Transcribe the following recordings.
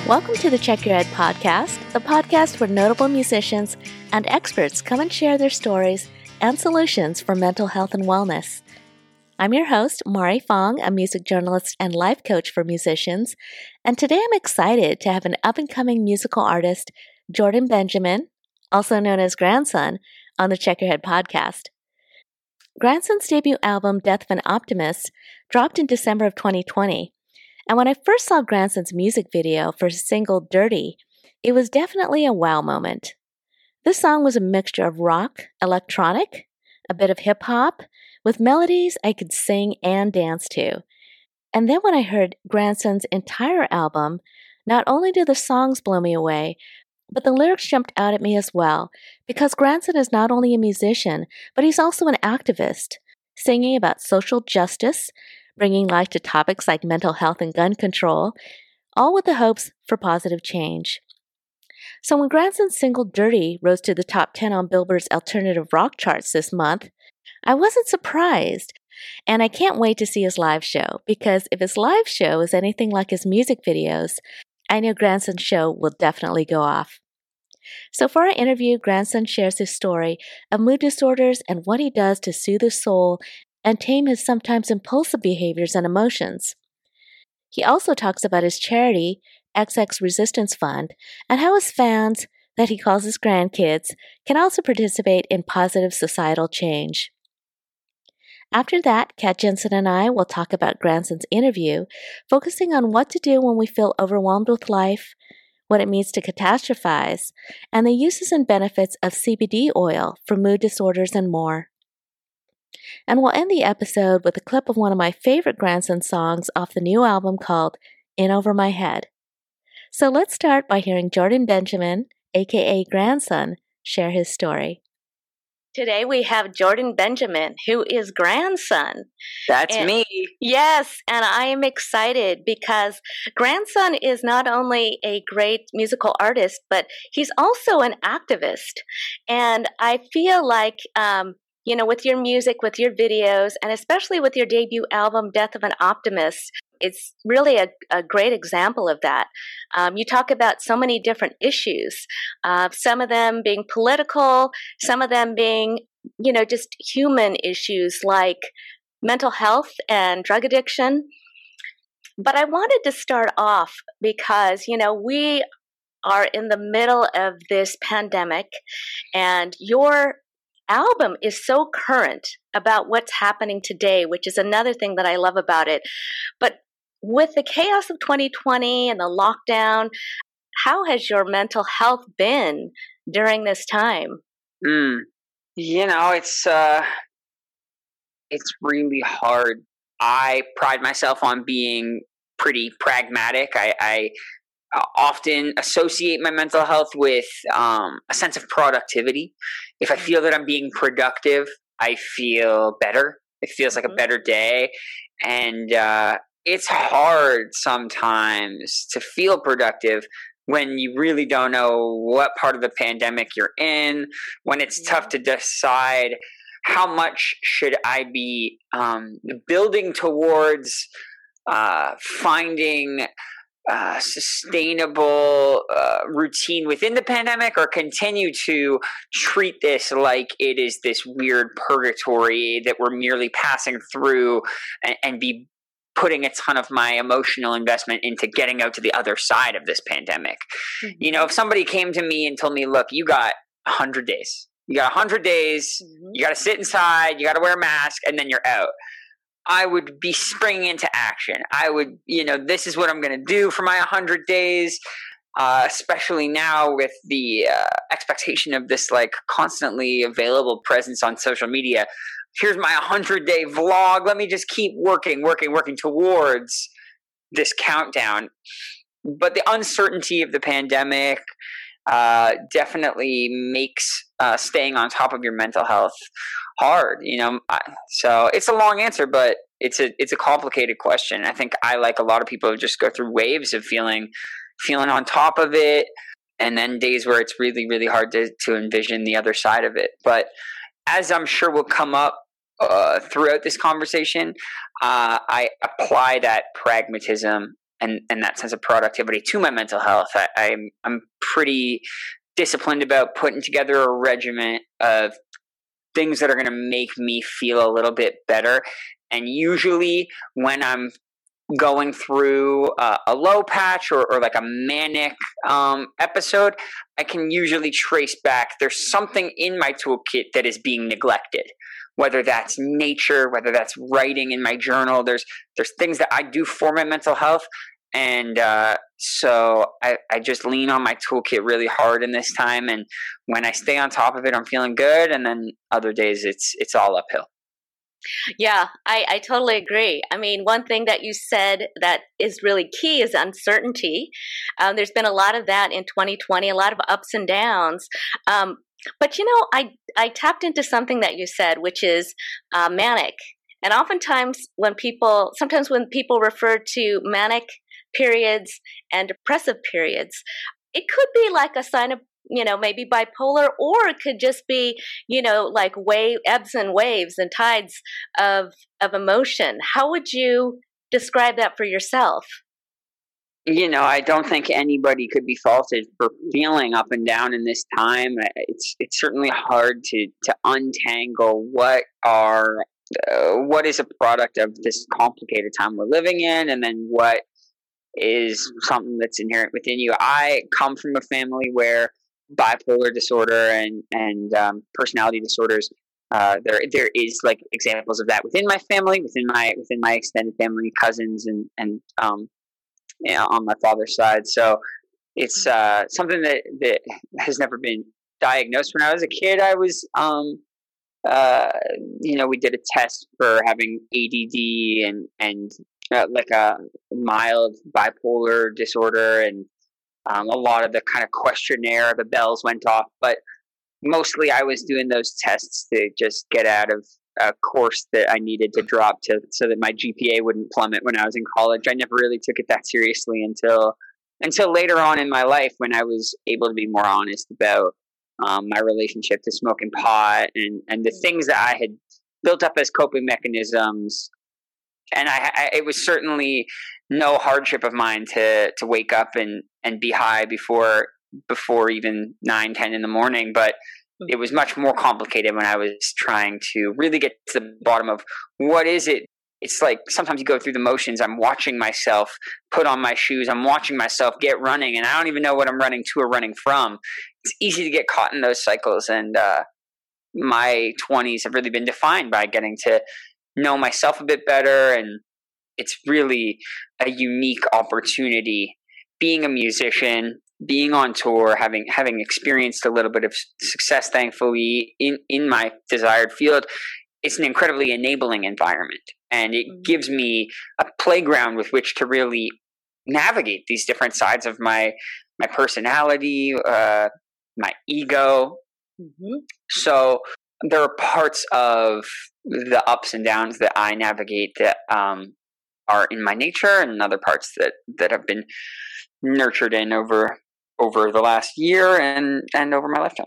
Welcome to the Check Your Head podcast, the podcast where notable musicians and experts come and share their stories and solutions for mental health and wellness. I'm your host, Mari Fong, a music journalist and life coach for musicians, and today I'm excited to have an up-and-coming musical artist, Jordan Benjamin, also known as Grandson, on the Check Your Head podcast. Grandson's debut album, Death of an Optimist, dropped in December of 2020. And when I first saw Grandson's music video for his single Dirty, it was definitely a wow moment. This song was a mixture of rock, electronic, a bit of hip-hop, with melodies I could sing and dance to. And then when I heard Grandson's entire album, not only did the songs blow me away, but the lyrics jumped out at me as well, because Grandson is not only a musician, but he's also an activist, singing about social justice, bringing life to topics like mental health and gun control, all with the hopes for positive change. So when Grandson's single Dirty rose to the top 10 on Billboard's alternative rock charts this month, I wasn't surprised, and I can't wait to see his live show, because if his live show is anything like his music videos, I know Grandson's show will definitely go off. So for our interview, Grandson shares his story of mood disorders and what he does to soothe his soul and tame his sometimes impulsive behaviors and emotions. He also talks about his charity, XX Resistance Fund, and how his fans, that he calls his grandkids, can also participate in positive societal change. After that, Kat Jensen and I will talk about Grandson's interview, focusing on what to do when we feel overwhelmed with life, what it means to catastrophize, and the uses and benefits of CBD oil for mood disorders and more. And we'll end the episode with a clip of one of my favorite Grandson songs off the new album called In Over My Head. So let's start by hearing Jordan Benjamin, aka Grandson, share his story. Today we have Jordan Benjamin, who is Grandson. That's me. Yes, and I am excited because Grandson is not only a great musical artist, but he's also an activist. And I feel like with your music, with your videos, and especially with your debut album, Death of an Optimist, it's really a great example of that. You talk about so many different issues, some of them being political, some of them being, just human issues like mental health and drug addiction. But I wanted to start off because, we are in the middle of this pandemic, and your album is so current about what's happening today, which is another thing that I love about it. But with the chaos of 2020 and the lockdown, how has your mental health been during this time? It's really hard. I pride myself on being pretty pragmatic. I often associate my mental health with a sense of productivity. If I feel that I'm being productive, I feel better. It feels like a better day. And it's hard sometimes to feel productive when you really don't know what part of the pandemic you're in, when it's tough to decide how much should I be building towards finding sustainable routine within the pandemic, or continue to treat this like it is this weird purgatory that we're merely passing through, and be putting a ton of my emotional investment into getting out to the other side of this pandemic. If somebody came to me and told me, look, you got 100 days. You got 100 days. You got to sit inside. You got to wear a mask, and then you're out. I would be springing into action. I would, this is what I'm going to do for my 100 days, especially now with the expectation of this constantly available presence on social media. Here's my 100-day vlog. Let me just keep working towards this countdown. But the uncertainty of the pandemic definitely makes staying on top of your mental health hard, So it's a long answer, but it's a complicated question. I think I, like a lot of people, just go through waves of feeling on top of it, and then days where it's really, really hard to envision the other side of it. But as I'm sure will come up throughout this conversation, I apply that pragmatism and that sense of productivity to my mental health. I'm pretty disciplined about putting together a regimen of things that are going to make me feel a little bit better. And usually when I'm going through a low patch or like a manic episode, I can usually trace back. There's something in my toolkit that is being neglected, whether that's nature, whether that's writing in my journal. There's things that I do for my mental health. And so I just lean on my toolkit really hard in this time. And when I stay on top of it, I'm feeling good. And then other days it's all uphill. Yeah, I totally agree. I mean, one thing that you said that is really key is uncertainty. There's been a lot of that in 2020, a lot of ups and downs. But, I tapped into something that you said, which is manic. And oftentimes when people refer to manic periods and depressive periods, it could be like a sign of maybe bipolar, or it could just be, like ebbs and waves and tides of emotion. How would you describe that for yourself? I don't think anybody could be faulted for feeling up and down in this time. It's certainly hard to untangle what is a product of this complicated time we're living in, and then what is something that's inherent within you. I come from a family where bipolar disorder and personality disorders, there is like examples of that within my family, within my extended family, cousins and on my father's side. So it's something that has never been diagnosed. When I was a kid, I was we did a test for having ADD and like a mild bipolar disorder, and a lot of the kind of questionnaire, the bells went off, but mostly I was doing those tests to just get out of a course that I needed to drop so that my GPA wouldn't plummet when I was in college. I never really took it that seriously until later on in my life, when I was able to be more honest about my relationship to smoking pot and the things that I had built up as coping mechanisms. And it was certainly no hardship of mine to wake up and be high before even 9-10 in the morning. But it was much more complicated when I was trying to really get to the bottom of what is it. It's like sometimes you go through the motions. I'm watching myself put on my shoes. I'm watching myself get running, and I don't even know what I'm running to or running from. It's easy to get caught in those cycles. And my 20s have really been defined by getting to know myself a bit better, and it's really a unique opportunity being a musician, being on tour, having experienced a little bit of success, thankfully, in my desired field. It's an incredibly enabling environment, and it gives me a playground with which to really navigate these different sides of my personality, my ego. Mm-hmm. So there are parts of the ups and downs that I navigate that are in my nature, and other parts that have been nurtured in over the last year and over my lifetime.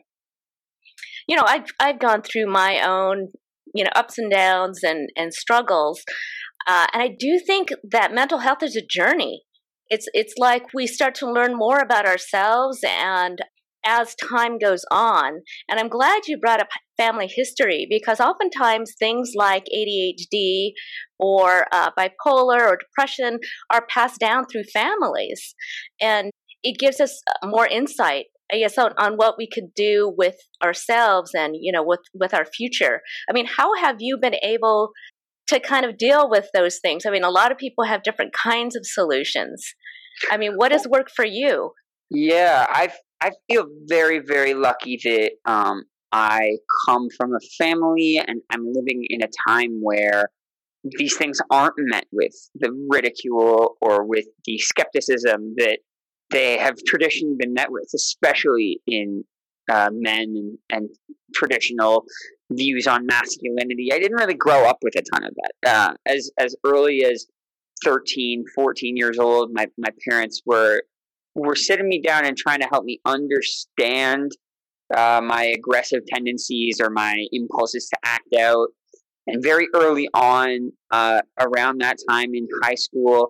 I've gone through my own ups and downs and struggles, and I do think that mental health is a journey. It's like we start to learn more about ourselves and as time goes on. And I'm glad you brought up family history, because oftentimes things like ADHD or bipolar or depression are passed down through families. And it gives us more insight, I guess, on what we could do with ourselves and, with our future. I mean, how have you been able to kind of deal with those things? I mean, a lot of people have different kinds of solutions. I mean, what has worked for you? Yeah, I feel very, very lucky that I come from a family and I'm living in a time where these things aren't met with the ridicule or with the skepticism that they have traditionally been met with, especially in men and traditional views on masculinity. I didn't really grow up with a ton of that. As early as 13, 14 years old, my parents were sitting me down and trying to help me understand my aggressive tendencies or my impulses to act out. And very early on, around that time in high school,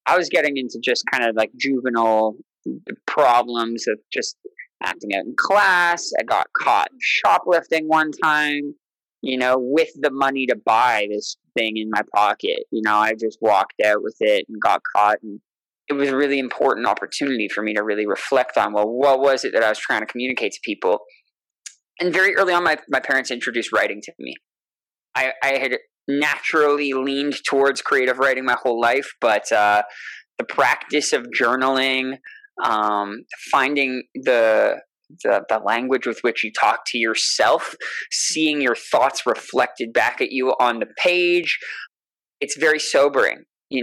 I was getting into just kind of like juvenile problems of just acting out in class. I got caught shoplifting one time, with the money to buy this thing in my pocket. I just walked out with it and got caught. And it was a really important opportunity for me to really reflect on, well, what was it that I was trying to communicate to people? And very early on, my parents introduced writing to me. I had naturally leaned towards creative writing my whole life, but the practice of journaling, finding the language with which you talk to yourself, seeing your thoughts reflected back at you on the page, it's very sobering.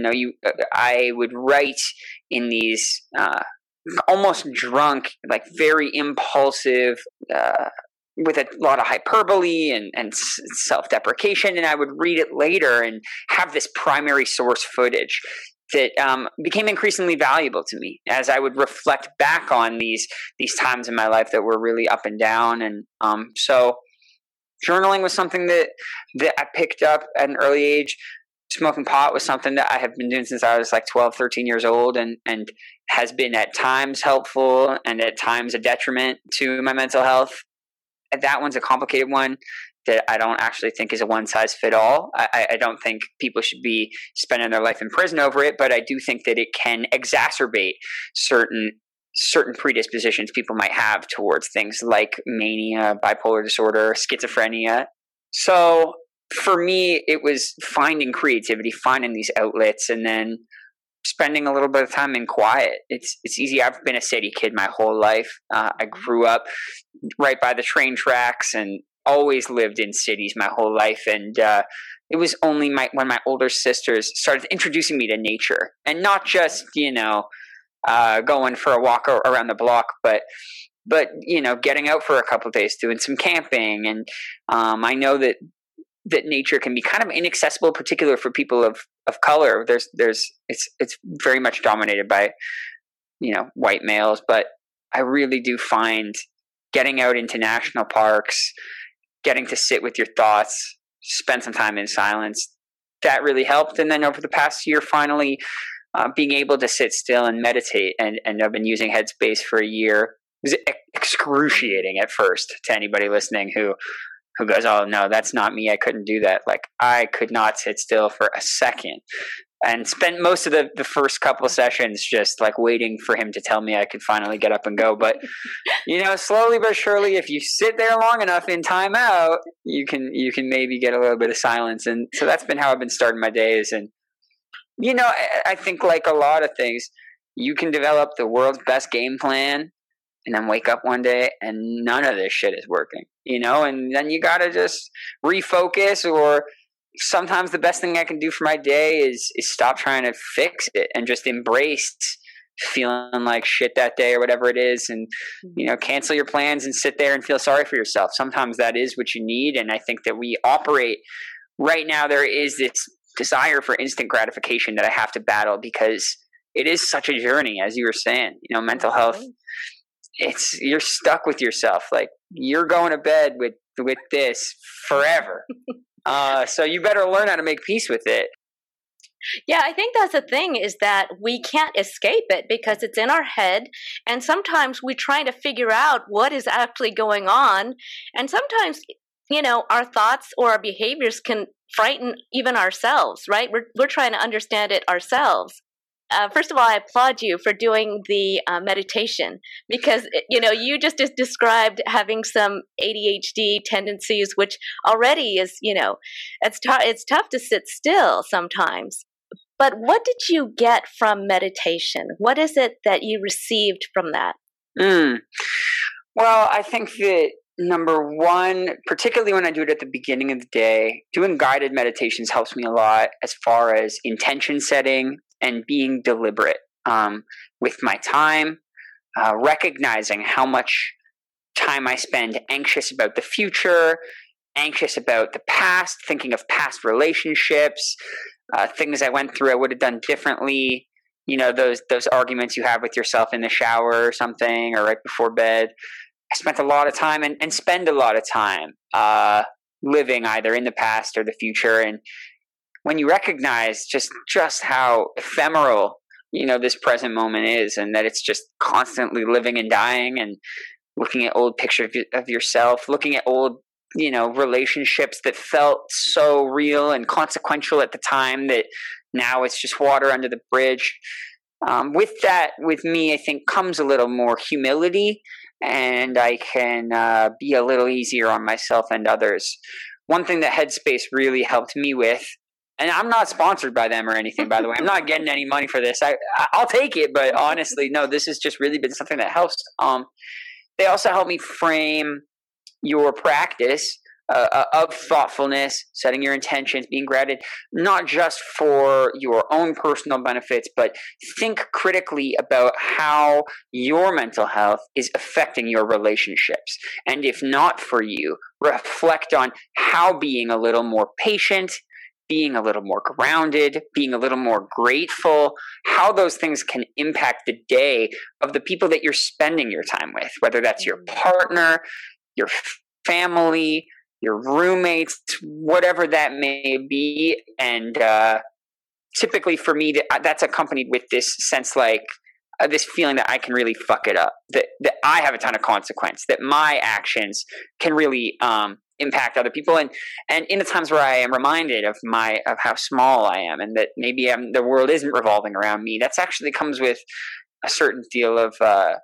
I would write in these almost drunk, like very impulsive, with a lot of hyperbole and self-deprecation, and I would read it later and have this primary source footage that became increasingly valuable to me as I would reflect back on these times in my life that were really up and down. And so journaling was something that I picked up at an early age. Smoking pot was something that I have been doing since I was like 12, 13 years old, and has been at times helpful and at times a detriment to my mental health. And that one's a complicated one that I don't actually think is a one-size-fit-all. I don't think people should be spending their life in prison over it, but I do think that it can exacerbate certain predispositions people might have towards things like mania, bipolar disorder, schizophrenia. So for me, it was finding creativity, finding these outlets, and then spending a little bit of time in quiet. It's easy. I've been a city kid my whole life. I grew up right by the train tracks and always lived in cities my whole life. And it was only when my older sisters started introducing me to nature, and not just going for a walk around the block, but getting out for a couple of days, doing some camping. And I know that nature can be kind of inaccessible, particularly for people of color. It's very much dominated by white males, but I really do find getting out into national parks, getting to sit with your thoughts, spend some time in silence, that really helped. And then over the past year, finally being able to sit still and meditate, and I've been using Headspace for a year. It was excruciating at first to anybody listening who goes, oh no, that's not me, I couldn't do that. Like, I could not sit still for a second, and spent most of the first couple of sessions just like waiting for him to tell me I could finally get up and go. But slowly but surely, if you sit there long enough in timeout, you can maybe get a little bit of silence. And so that's been how I've been starting my days. And I think, like a lot of things, you can develop the world's best game plan and then wake up one day and none of this shit is working, and then you got to just refocus. Or sometimes the best thing I can do for my day is stop trying to fix it and just embrace feeling like shit that day or whatever it is, and cancel your plans and sit there and feel sorry for yourself. Sometimes that is what you need. And I think that we operate right now, there is this desire for instant gratification that I have to battle, because it is such a journey, as you were saying. Mental health, you're stuck with yourself. Like, you're going to bed with this forever. So you better learn how to make peace with it. Yeah, I think that's the thing, is that we can't escape it because it's in our head. And sometimes we try to figure out what is actually going on. And sometimes, our thoughts or our behaviors can frighten even ourselves, right? We're trying to understand it ourselves. First of all, I applaud you for doing the meditation, because, you just described having some ADHD tendencies, which already is, it's tough to sit still sometimes. But what did you get from meditation? What is it that you received from that? Well, I think that number one, particularly when I do it at the beginning of the day, doing guided meditations helps me a lot as far as intention setting and being deliberate with my time, recognizing how much time I spend anxious about the future, anxious about the past, thinking of past relationships, things I went through I would have done differently. Those arguments you have with yourself in the shower or something, or right before bed. I spent a lot of time and spend a lot of time living either in the past or the future. And when you recognize just how ephemeral this present moment is, and that it's just constantly living and dying, and looking at old pictures of yourself, looking at old, relationships that felt so real and consequential at the time that now it's just water under the bridge. With me, I think comes a little more humility, and I can be a little easier on myself and others. One thing that Headspace really helped me with, and I'm not sponsored by them or anything, by the way. I'm not getting any money for this. I'll take it, but honestly, no, this has just really been something that helps. They also help me frame your practice of thoughtfulness, setting your intentions, being grounded, not just for your own personal benefits, but think critically about how your mental health is affecting your relationships. And if not for you, reflect on how being a little more patient, being a little more grounded, being a little more grateful, how those things can impact the day of the people that you're spending your time with, whether that's your partner, your family, your roommates, whatever that may be. And typically for me, that's accompanied with this sense this feeling that I can really fuck it up, that I have a ton of consequence, that my actions can really impact other people. And in the times where I am reminded of how small I am, and that maybe the world isn't revolving around me, that's actually comes with a certain deal of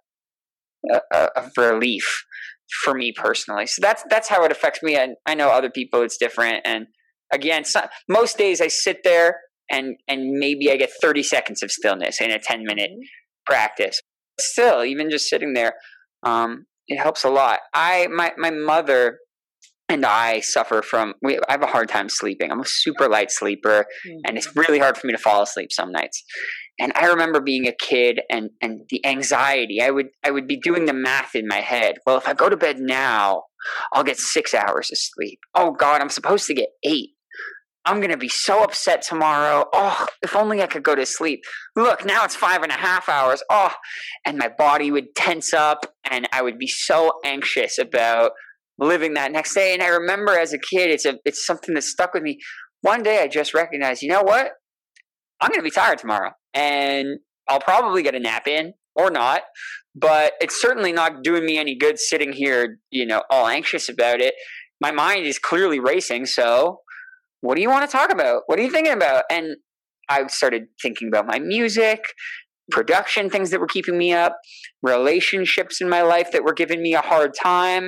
relief for me personally. So that's how it affects me. And I know other people it's different. And again, most days I sit there and maybe I get 30 seconds of stillness in a 10-minute practice. Still, even just sitting there, it helps a lot. My mother and I suffer from, I have a hard time sleeping. I'm a super light sleeper, and it's really hard for me to fall asleep some nights. And I remember being a kid and the anxiety. I would be doing the math in my head. Well, if I go to bed now, I'll get 6 hours of sleep. Oh God, I'm supposed to get 8. I'm going to be so upset tomorrow. Oh, if only I could go to sleep. Look, now it's 5.5 hours. Oh, and my body would tense up, and I would be so anxious about living that next day. And I remember as a kid, it's something that stuck with me. One day I just recognized, you know what? I'm going to be tired tomorrow, and I'll probably get a nap in or not, but it's certainly not doing me any good sitting here, all anxious about it. My mind is clearly racing. So what do you want to talk about? What are you thinking about? And I started thinking about my music, production, things that were keeping me up, relationships in my life that were giving me a hard time.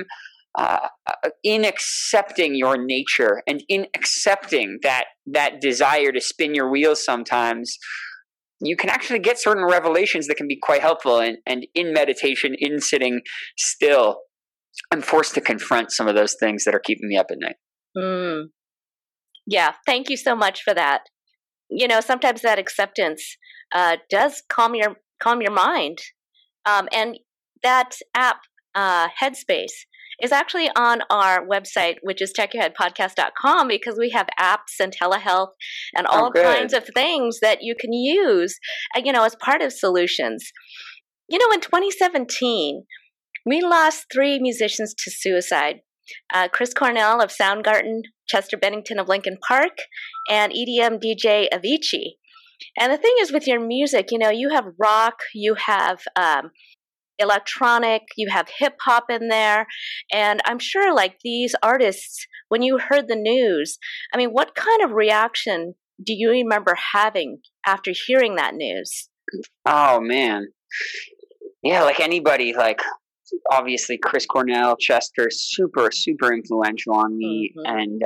In accepting your nature and in accepting that desire to spin your wheels sometimes, you can actually get certain revelations that can be quite helpful. And in meditation, in sitting still, I'm forced to confront some of those things that are keeping me up at night. Yeah, thank you so much for that. Sometimes that acceptance does calm your mind. And that app, Headspace, is actually on our website, which is checkyourheadpodcast.com, because we have apps and telehealth and all kinds of things that you can use, as part of solutions. In 2017, we lost 3 musicians to suicide. Chris Cornell of Soundgarden, Chester Bennington of Linkin Park, and EDM DJ Avicii. And the thing is with your music, you have rock, you have electronic, you have hip hop in there. And I'm sure these artists, when you heard the news, what kind of reaction do you remember having after hearing that news? Oh man. Yeah, like anybody, obviously Chris Cornell, Chester, super, super influential on me. And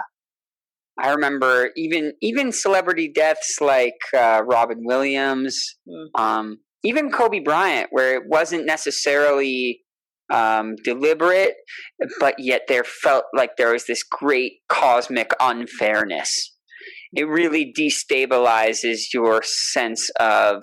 I remember even celebrity deaths like Robin Williams, even Kobe Bryant, where it wasn't necessarily deliberate, but yet there felt like there was this great cosmic unfairness. It really destabilizes your sense of,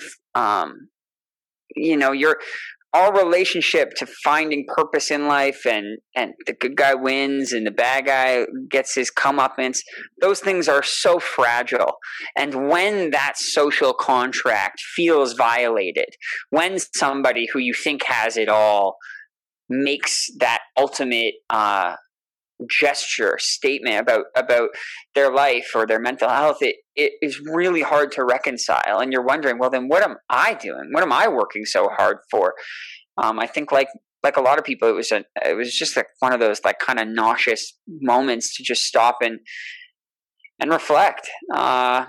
our relationship to finding purpose in life, and the good guy wins and the bad guy gets his comeuppance. Those things are so fragile. And when that social contract feels violated, when somebody who you think has it all makes that ultimate gesture, statement about their life or their mental health, it is really hard to reconcile. And you're wondering, well, then what am I doing? What am I working so hard for? I think like a lot of people, it was just like one of those like kind of nauseous moments to just stop and reflect. And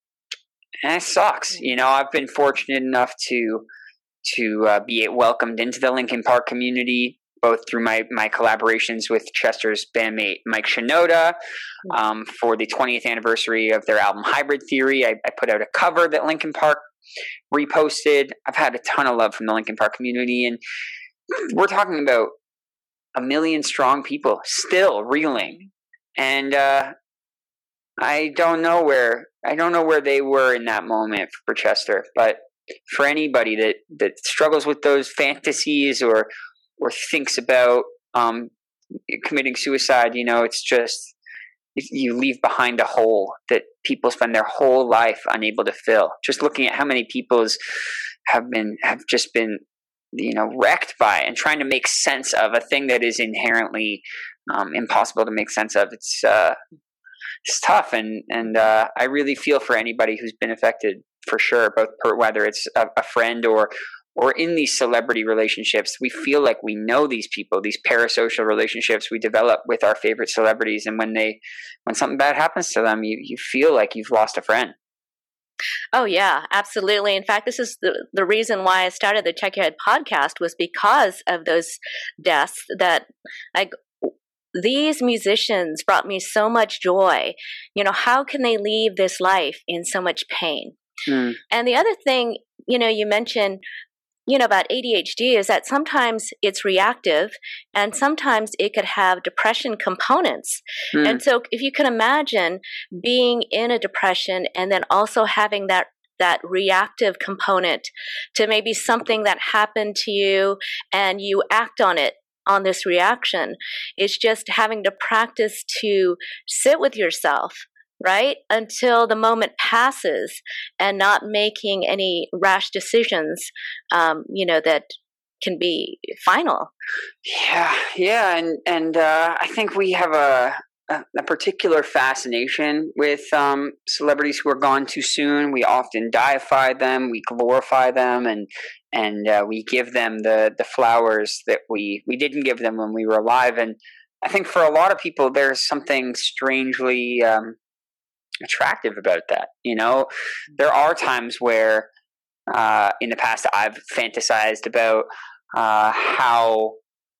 it sucks. I've been fortunate enough to be welcomed into the Linkin Park community, both through my collaborations with Chester's bandmate Mike Shinoda for the 20th anniversary of their album Hybrid Theory. I put out a cover that Linkin Park reposted. I've had a ton of love from the Linkin Park community, and we're talking about 1 million strong people still reeling. And I don't know where they were in that moment for Chester, but for anybody that struggles with those fantasies or thinks about committing suicide, it's just, you leave behind a hole that people spend their whole life unable to fill. Just looking at how many people's have just been wrecked by and trying to make sense of a thing that is inherently impossible to make sense of. It's tough, and I really feel for anybody who's been affected, for sure, both whether it's a friend or in these celebrity relationships. We feel like we know these people, these parasocial relationships we develop with our favorite celebrities, and when something bad happens to them, you feel like you've lost a friend. Oh, yeah, absolutely. In fact, this is the reason why I started the Check Your Head podcast, was because of those deaths. That these musicians brought me so much joy. How can they leave this life in so much pain? And the other thing, you mentioned, about ADHD is that sometimes it's reactive and sometimes it could have depression components. And so if you can imagine being in a depression and then also having that reactive component to maybe something that happened to you and you act on it, on this reaction, it's just having to practice to sit with yourself, right, until the moment passes, and not making any rash decisions, that can be final. Yeah, and I think we have a particular fascination with celebrities who are gone too soon. We often deify them, we glorify them, and we give them the flowers that we didn't give them when we were alive. And I think for a lot of people, there's something strangely attractive about that. There are times where in the past I've fantasized about how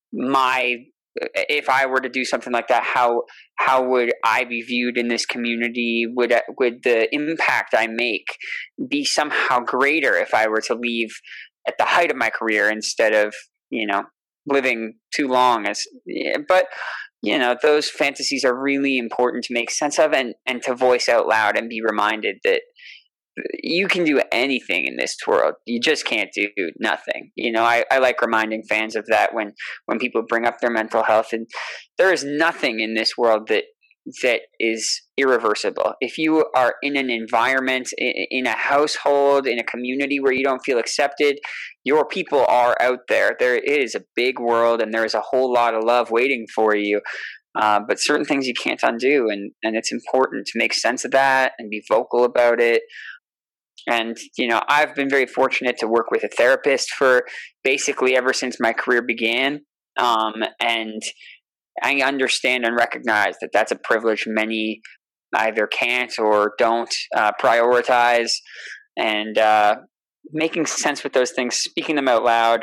if I were to do something like that, how would I be viewed in this community? Would the impact I make be somehow greater if I were to leave at the height of my career instead of living too long? But those fantasies are really important to make sense of and to voice out loud and be reminded that you can do anything in this world. You just can't do nothing. I like reminding fans of that when people bring up their mental health, and there is nothing in this world that is irreversible. If you are in an environment, in a household, in a community where you don't feel accepted, your people are out there. There is a big world, and there's a whole lot of love waiting for you. But certain things you can't undo, and it's important to make sense of that and be vocal about it. And, I've been very fortunate to work with a therapist for basically ever since my career began. And I understand and recognize that that's a privilege many either can't or don't prioritize. And making sense with those things, speaking them out loud,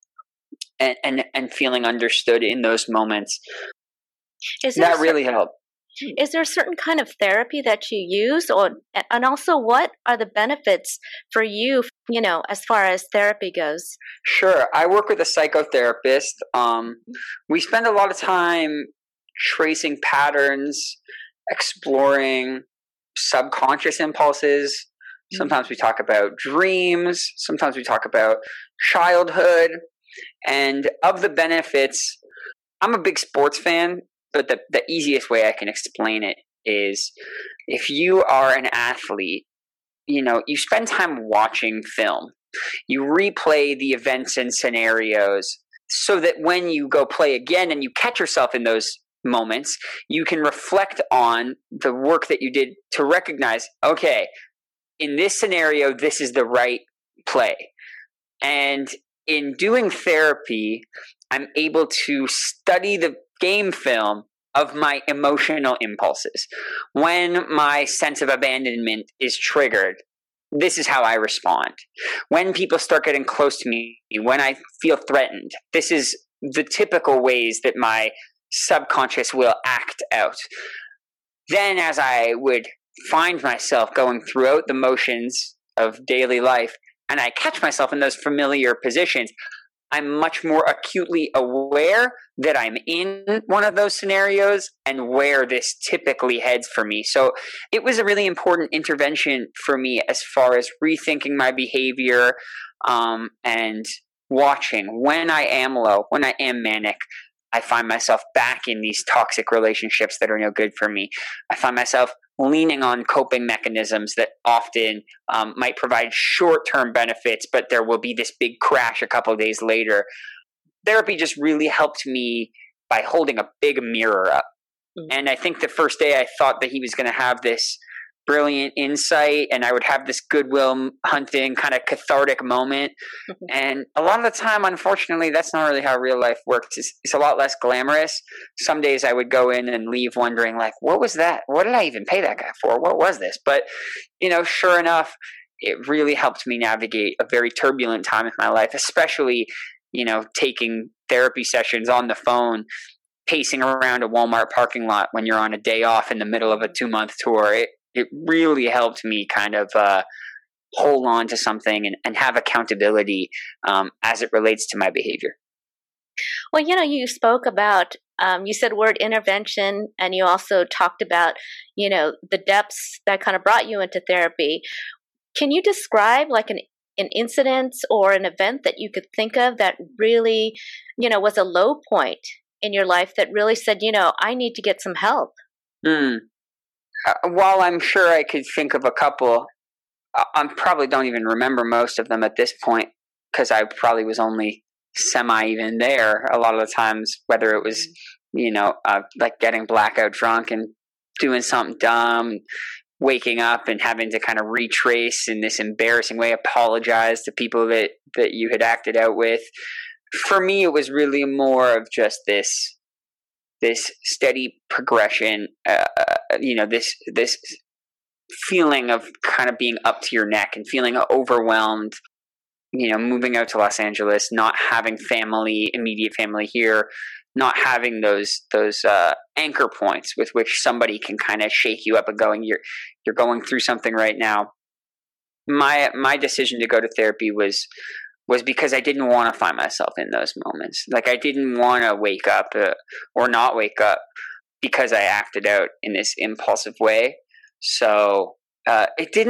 and feeling understood in those moments, that really helped. Is there a certain kind of therapy that you use, and also what are the benefits for you, as far as therapy goes? Sure. I work with a psychotherapist. We spend a lot of time tracing patterns, exploring subconscious impulses. Sometimes we talk about dreams. Sometimes we talk about childhood. And of the benefits, I'm a big sports fan. But the easiest way I can explain it is, if you are an athlete, you spend time watching film. You replay the events and scenarios so that when you go play again and you catch yourself in those moments, you can reflect on the work that you did to recognize, okay, in this scenario, this is the right play. And in doing therapy, I'm able to study the game film of my emotional impulses. When my sense of abandonment is triggered, this is how I respond. When people start getting close to me, when I feel threatened, this is the typical ways that my subconscious will act out. Then as I would find myself going throughout the motions of daily life, and I catch myself in those familiar positions, I'm much more acutely aware that I'm in one of those scenarios and where this typically heads for me. So it was a really important intervention for me as far as rethinking my behavior and watching when I am low, when I am manic. I find myself back in these toxic relationships that are no good for me. I find myself leaning on coping mechanisms that often might provide short-term benefits, but there will be this big crash a couple of days later. Therapy just really helped me by holding a big mirror up. And I think the first day I thought that he was going to have this brilliant insight and I would have this Goodwill Hunting kind of cathartic moment. And a lot of the time, unfortunately, that's not really how real life works. It's a lot less glamorous. Some days I would go in and leave wondering, like, what was that? What did I even pay that guy for? What was this? But, sure enough, it really helped me navigate a very turbulent time in my life, especially, taking therapy sessions on the phone, pacing around a Walmart parking lot when you're on a day off in the middle of a 2-month tour. It really helped me kind of hold on to something and have accountability as it relates to my behavior. Well, you spoke about, you said word intervention, and you also talked about, the depths that kind of brought you into therapy. Can you describe like an incident or an event that you could think of that really, was a low point in your life that really said, I need to get some help? While I'm sure I could think of a couple, I probably don't even remember most of them at this point because I probably was only semi-even there a lot of the times, whether it was, like getting blackout drunk and doing something dumb, waking up and having to kind of retrace in this embarrassing way, apologize to people that you had acted out with. For me, it was really more of just this steady progression, this feeling of kind of being up to your neck and feeling overwhelmed, moving out to Los Angeles, not having immediate family here, not having those anchor points with which somebody can kind of shake you up and going, you're going through something right now. My decision to go to therapy was because I didn't want to find myself in those moments. Like I didn't want to wake up or not wake up because I acted out in this impulsive way. So I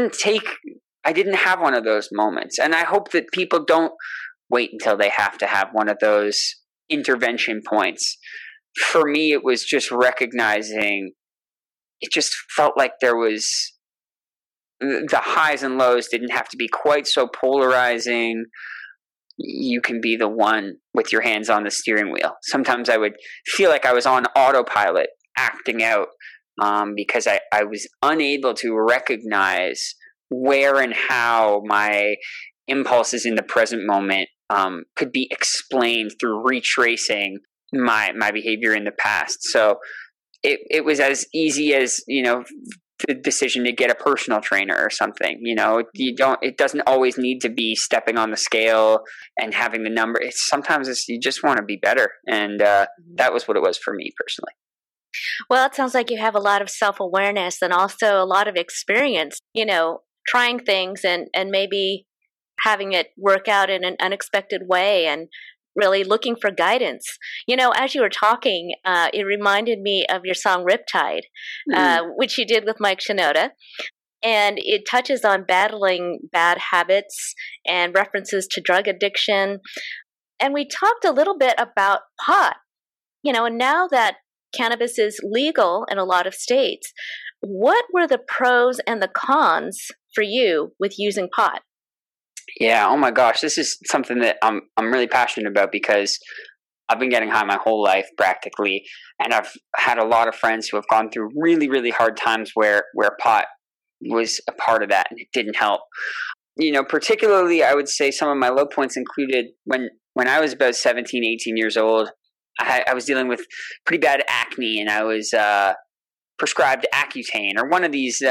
didn't have one of those moments. And I hope that people don't wait until they have to have one of those intervention points. For me, it was just recognizing, it just felt like there was, the highs and lows didn't have to be quite so polarizing. You can be the one with your hands on the steering wheel. Sometimes I would feel like I was on autopilot acting out because I was unable to recognize where and how my impulses in the present moment could be explained through retracing my behavior in the past. So it was as easy as, the decision to get a personal trainer or something. It doesn't always need to be stepping on the scale and having the number. Sometimes you just want to be better. And that was what it was for me personally. Well, it sounds like you have a lot of self-awareness and also a lot of experience, trying things and maybe having it work out in an unexpected way and really looking for guidance. As you were talking, it reminded me of your song Riptide, which you did with Mike Shinoda. And it touches on battling bad habits and references to drug addiction. And we talked a little bit about pot, and now that cannabis is legal in a lot of states, what were the pros and the cons for you with using pot? Yeah, oh my gosh, this is something that I'm really passionate about because I've been getting high my whole life practically, and I've had a lot of friends who have gone through really, really hard times where pot was a part of that, and it didn't help. Particularly, I would say some of my low points included when I was about 17, 18 years old. I was dealing with pretty bad acne, and I was prescribed Accutane or one of these,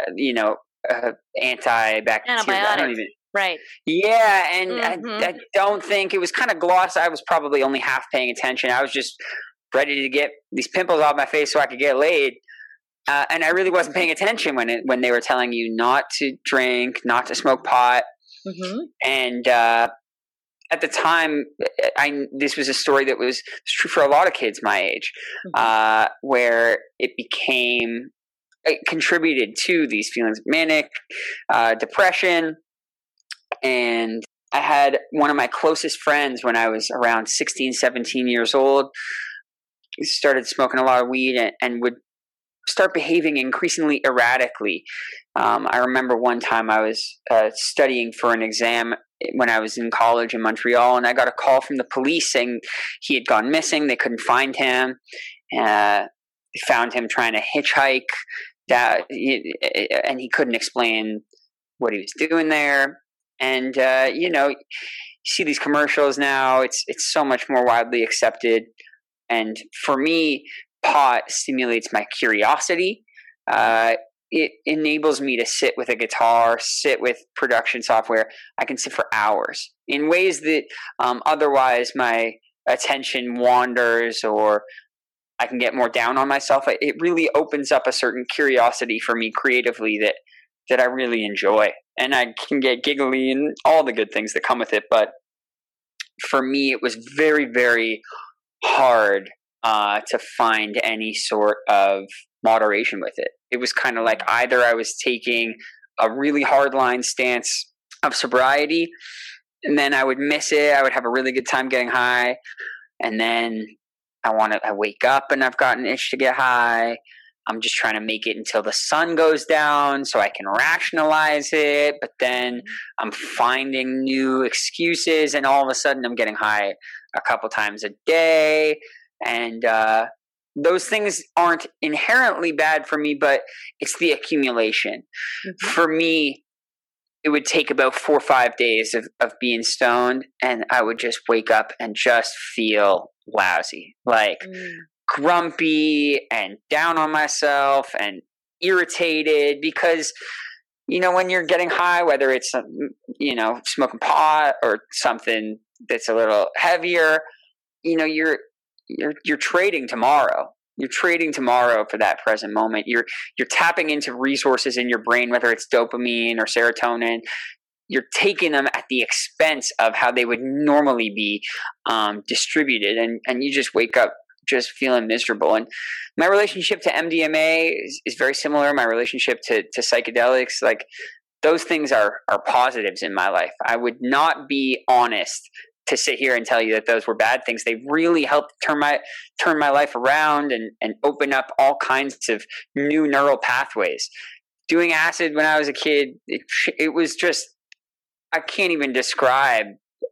antibacterial. Antibiotics. Right. Yeah, and I don't think it was kind of gloss. I was probably only half paying attention. I was just ready to get these pimples off my face so I could get laid. And I really wasn't paying attention when they were telling you not to drink, not to smoke pot. Mm-hmm. And at the time, this was a story that was true for a lot of kids my age, where it contributed to these feelings of manic, depression. And I had one of my closest friends when I was around 16, 17 years old. He started smoking a lot of weed and would start behaving increasingly erratically. I remember one time I was studying for an exam when I was in college in Montreal, and I got a call from the police saying he had gone missing. They couldn't find him. They found him trying to hitchhike, and he couldn't explain what he was doing there. And you see these commercials now. It's so much more widely accepted. And for me, pot stimulates my curiosity. It enables me to sit with a guitar, sit with production software. I can sit for hours in ways that otherwise my attention wanders, or I can get more down on myself. It really opens up a certain curiosity for me creatively that I really enjoy. And I can get giggly and all the good things that come with it. But for me, it was very, very hard to find any sort of moderation with it. It was kind of like either I was taking a really hardline stance of sobriety, and then I would miss it. I would have a really good time getting high, and then I wake up and I've got an itch to get high. I'm just trying to make it until the sun goes down so I can rationalize it, but then I'm finding new excuses, and all of a sudden I'm getting high a couple times a day. And those things aren't inherently bad for me, but it's the accumulation. Mm-hmm. For me, it would take about 4 or 5 days of being stoned, and I would just wake up and just feel lousy, like grumpy and down on myself and irritated, because when you're getting high, whether it's smoking pot or something that's a little heavier, you're trading tomorrow. You're trading tomorrow for that present moment. You're tapping into resources in your brain, whether it's dopamine or serotonin. You're taking them at the expense of how they would normally be distributed, and you just wake up just feeling miserable. And my relationship to MDMA is very similar. My relationship to psychedelics, like those things are positives in my life. I would not be honest to sit here and tell you that those were bad things. They really helped turn my life around and open up all kinds of new neural pathways. Doing acid when I was a kid, it was just, I can't even describe.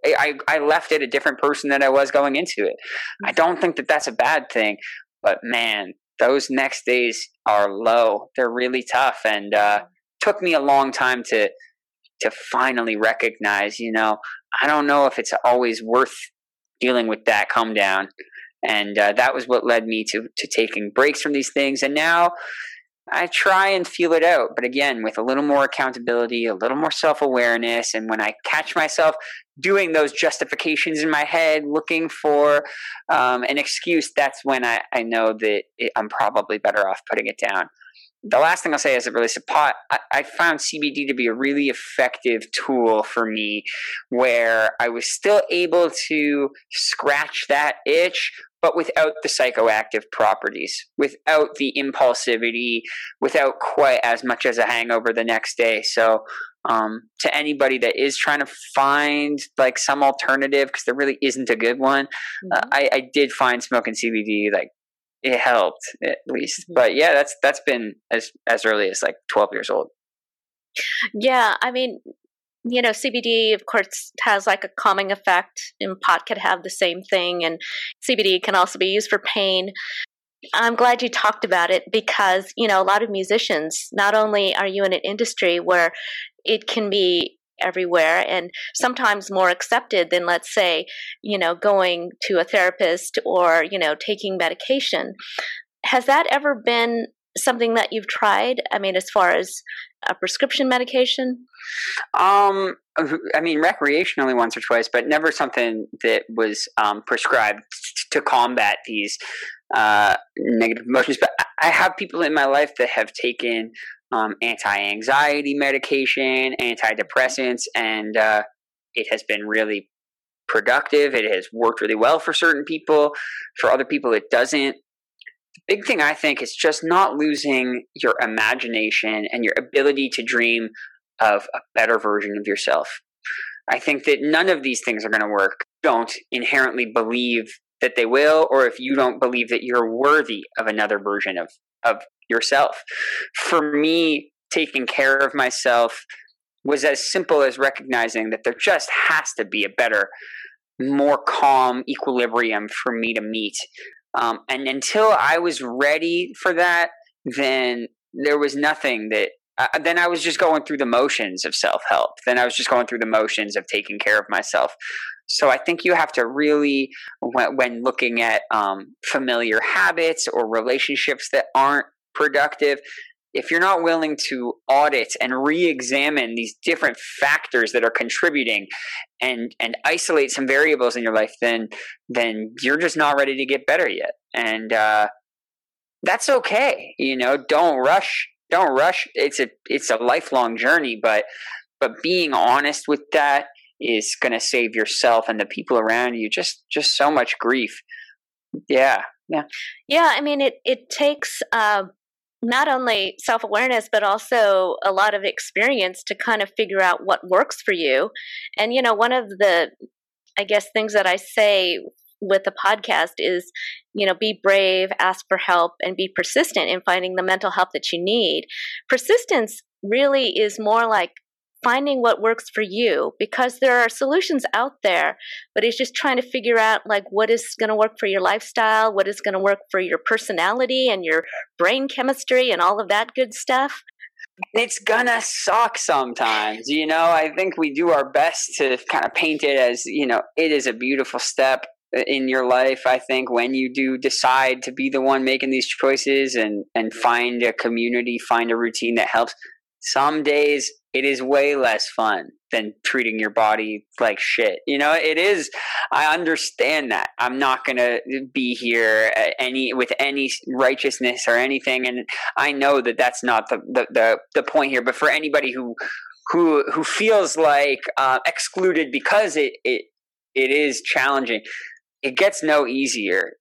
I left it a different person than I was going into it. I don't think that that's a bad thing, but man, those next days are low. They're really tough, and took me a long time to finally recognize, I don't know if it's always worth dealing with that come down. And that was what led me to taking breaks from these things. And now I try and feel it out, but again, with a little more accountability, a little more self-awareness. And when I catch myself doing those justifications in my head, looking for an excuse, that's when I know that I'm probably better off putting it down. The last thing I'll say as it relates to pot, I found CBD to be a really effective tool for me, where I was still able to scratch that itch, but without the psychoactive properties, without the impulsivity, without quite as much as a hangover the next day. So to anybody that is trying to find like some alternative, because there really isn't a good one, I did find smoking CBD, like, it helped at least. But yeah, that's been as early as like 12 years old. Yeah, I mean, CBD, of course, has like a calming effect, and pot could have the same thing, and CBD can also be used for pain. I'm glad you talked about it because, a lot of musicians, not only are you in an industry where it can be everywhere and sometimes more accepted than, let's say, going to a therapist or, taking medication. Has that ever been something that you've tried? I mean, as far as a prescription medication? Recreationally once or twice, but never something that was prescribed to combat these negative emotions. But I have people in my life that have taken anti-anxiety medication, antidepressants, and it has been really productive. It has worked really well for certain people. For other people, it doesn't. The big thing, I think, is just not losing your imagination and your ability to dream of a better version of yourself. I think that none of these things are going to work. Don't inherently believe that they will, or if you don't believe that you're worthy of another version of yourself. For me, taking care of myself was as simple as recognizing that there just has to be a better, more calm equilibrium for me to meet. And until I was ready for that, then there was nothing that then I was just going through the motions of self-help. Then I was just going through the motions of taking care of myself. So I think you have to really, when looking at familiar habits or relationships that aren't productive, if you're not willing to audit and re-examine these different factors that are contributing and isolate some variables in your life, then you're just not ready to get better yet. And that's okay. Don't rush. Don't rush. It's a lifelong journey, but being honest with that is going to save yourself and the people around you just so much grief. Yeah. I mean, it takes not only self-awareness, but also a lot of experience to kind of figure out what works for you. And, one of the, I guess, things that I say with the podcast is, be brave, ask for help, and be persistent in finding the mental help that you need. Persistence really is more like finding what works for you, because there are solutions out there, but it's just trying to figure out like what is going to work for your lifestyle, what is going to work for your personality and your brain chemistry and all of that good stuff. It's gonna suck sometimes, I think we do our best to kind of paint it as, it is a beautiful step in your life. I think when you do decide to be the one making these choices and find a community, find a routine that helps, some days it is way less fun than treating your body like shit. It is. I understand that. I'm not going to be here with any righteousness or anything. And I know that that's not the point here. But for anybody who feels like excluded because it is challenging, it gets no easier,